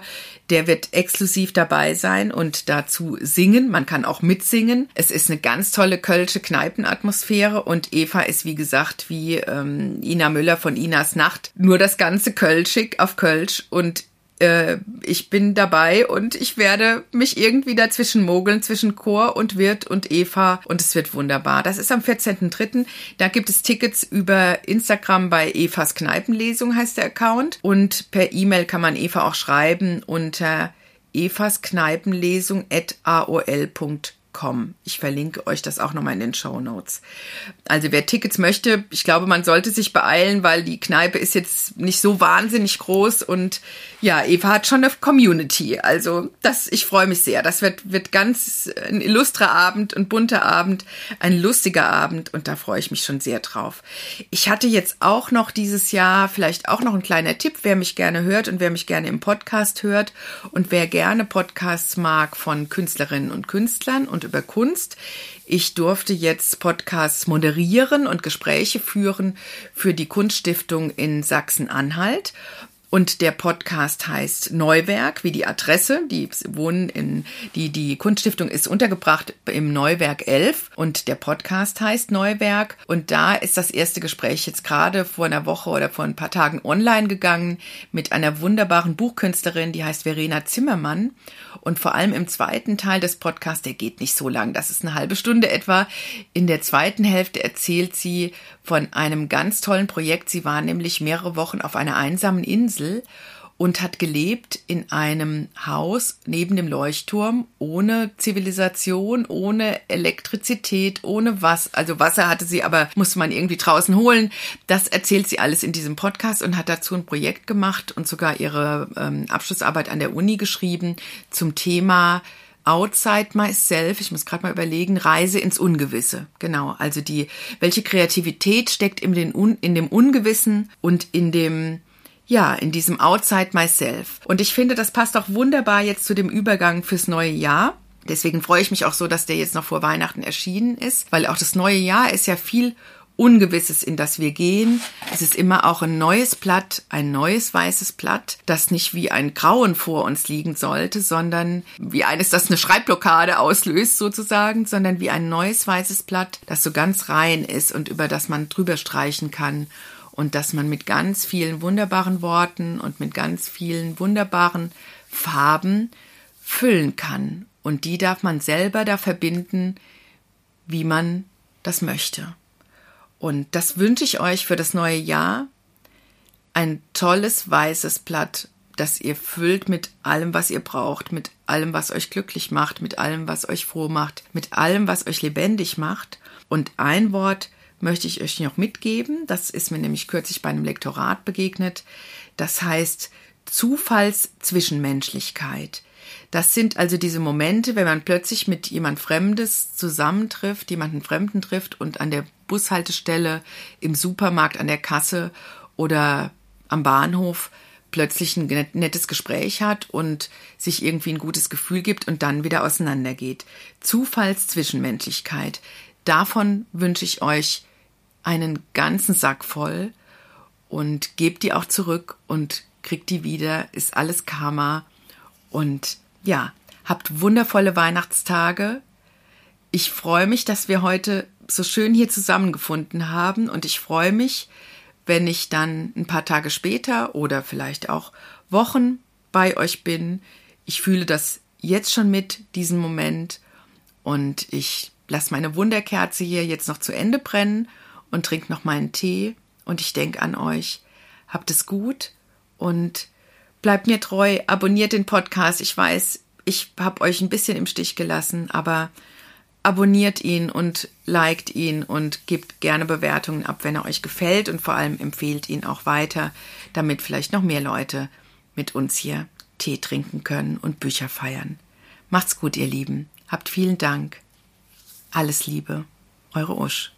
Der wird exklusiv dabei sein und dazu singen. Man kann auch mitsingen. Es ist eine ganz tolle kölsche Kneipenatmosphäre und Eva ist, wie gesagt, wie ähm, Ina Müller von Inas Nacht. Nur das ganze Kölschig auf Kölsch und äh, ich bin dabei und ich werde mich irgendwie dazwischen mogeln, zwischen Chor und Wirt und Eva und es wird wunderbar. Das ist am vierzehnten dritten Da gibt es Tickets über Instagram bei Evas Kneipenlesung, heißt der Account. Und per E-Mail kann man Eva auch schreiben unter evaskneipenlesung at a o l punkt com. Ich verlinke euch das auch nochmal in den Shownotes. Also wer Tickets möchte, ich glaube, man sollte sich beeilen, weil die Kneipe ist jetzt nicht so wahnsinnig groß und ja, Eva hat schon eine Community. Also das, ich freue mich sehr. Das wird, wird ganz ein illustrer Abend, ein bunter Abend, ein lustiger Abend und da freue ich mich schon sehr drauf. Ich hatte jetzt auch noch dieses Jahr vielleicht auch noch ein kleiner Tipp, wer mich gerne hört und wer mich gerne im Podcast hört und wer gerne Podcasts mag von Künstlerinnen und Künstlern und über Kunst. Ich durfte jetzt Podcasts moderieren und Gespräche führen für die Kunststiftung in Sachsen-Anhalt. Und der Podcast heißt Neuwerk, wie die Adresse. Die wohnen in, die, die Kunststiftung ist untergebracht im Neuwerk elf und der Podcast heißt Neuwerk. Und da ist das erste Gespräch jetzt gerade vor einer Woche oder vor ein paar Tagen online gegangen mit einer wunderbaren Buchkünstlerin, die heißt Verena Zimmermann. Und vor allem im zweiten Teil des Podcasts, der geht nicht so lang, das ist eine halbe Stunde etwa. In der zweiten Hälfte erzählt sie von einem ganz tollen Projekt. Sie war nämlich mehrere Wochen auf einer einsamen Insel und hat gelebt in einem Haus neben dem Leuchtturm ohne Zivilisation, ohne Elektrizität, ohne Wasser. Also Wasser hatte sie, aber musste man irgendwie draußen holen. Das erzählt sie alles in diesem Podcast und hat dazu ein Projekt gemacht und sogar ihre ähm, Abschlussarbeit an der Uni geschrieben zum Thema Outside Myself, ich muss gerade mal überlegen, Reise ins Ungewisse. Genau, also die, welche Kreativität steckt in, den, in dem Ungewissen und in dem, ja, in diesem Outside Myself. Und ich finde, das passt auch wunderbar jetzt zu dem Übergang fürs neue Jahr. Deswegen freue ich mich auch so, dass der jetzt noch vor Weihnachten erschienen ist, weil auch das neue Jahr ist ja viel Ungewisses, in das wir gehen. Es ist immer auch ein neues Blatt, ein neues weißes Blatt, das nicht wie ein Grauen vor uns liegen sollte, sondern wie eines, das eine Schreibblockade auslöst sozusagen, sondern wie ein neues weißes Blatt, das so ganz rein ist und über das man drüber streichen kann und das man mit ganz vielen wunderbaren Worten und mit ganz vielen wunderbaren Farben füllen kann. Und die darf man selber da verbinden, wie man das möchte. Und das wünsche ich euch für das neue Jahr. Ein tolles weißes Blatt, das ihr füllt mit allem, was ihr braucht, mit allem, was euch glücklich macht, mit allem, was euch froh macht, mit allem, was euch lebendig macht. Und ein Wort möchte ich euch noch mitgeben. Das ist mir nämlich kürzlich bei einem Lektorat begegnet. Das heißt Zufallszwischenmenschlichkeit. Das sind also diese Momente, wenn man plötzlich mit jemand Fremdes zusammentrifft, jemanden Fremden trifft und an der Bushaltestelle, im Supermarkt, an der Kasse oder am Bahnhof plötzlich ein nettes Gespräch hat und sich irgendwie ein gutes Gefühl gibt und dann wieder auseinandergeht. Zufallszwischenmenschlichkeit. Davon wünsche ich euch einen ganzen Sack voll und gebt die auch zurück und kriegt die wieder, ist alles Karma. Und ja, habt wundervolle Weihnachtstage. Ich freue mich, dass wir heute so schön hier zusammengefunden haben und ich freue mich, wenn ich dann ein paar Tage später oder vielleicht auch Wochen bei euch bin. Ich fühle das jetzt schon mit, diesen Moment, und ich lasse meine Wunderkerze hier jetzt noch zu Ende brennen und trinke noch meinen Tee und ich denke an euch. Habt es gut und bleibt mir treu, abonniert den Podcast. Ich weiß, ich habe euch ein bisschen im Stich gelassen, aber abonniert ihn und liked ihn und gebt gerne Bewertungen ab, wenn er euch gefällt und vor allem empfehlt ihn auch weiter, damit vielleicht noch mehr Leute mit uns hier Tee trinken können und Bücher feiern. Macht's gut, ihr Lieben. Habt vielen Dank. Alles Liebe. Eure Usch.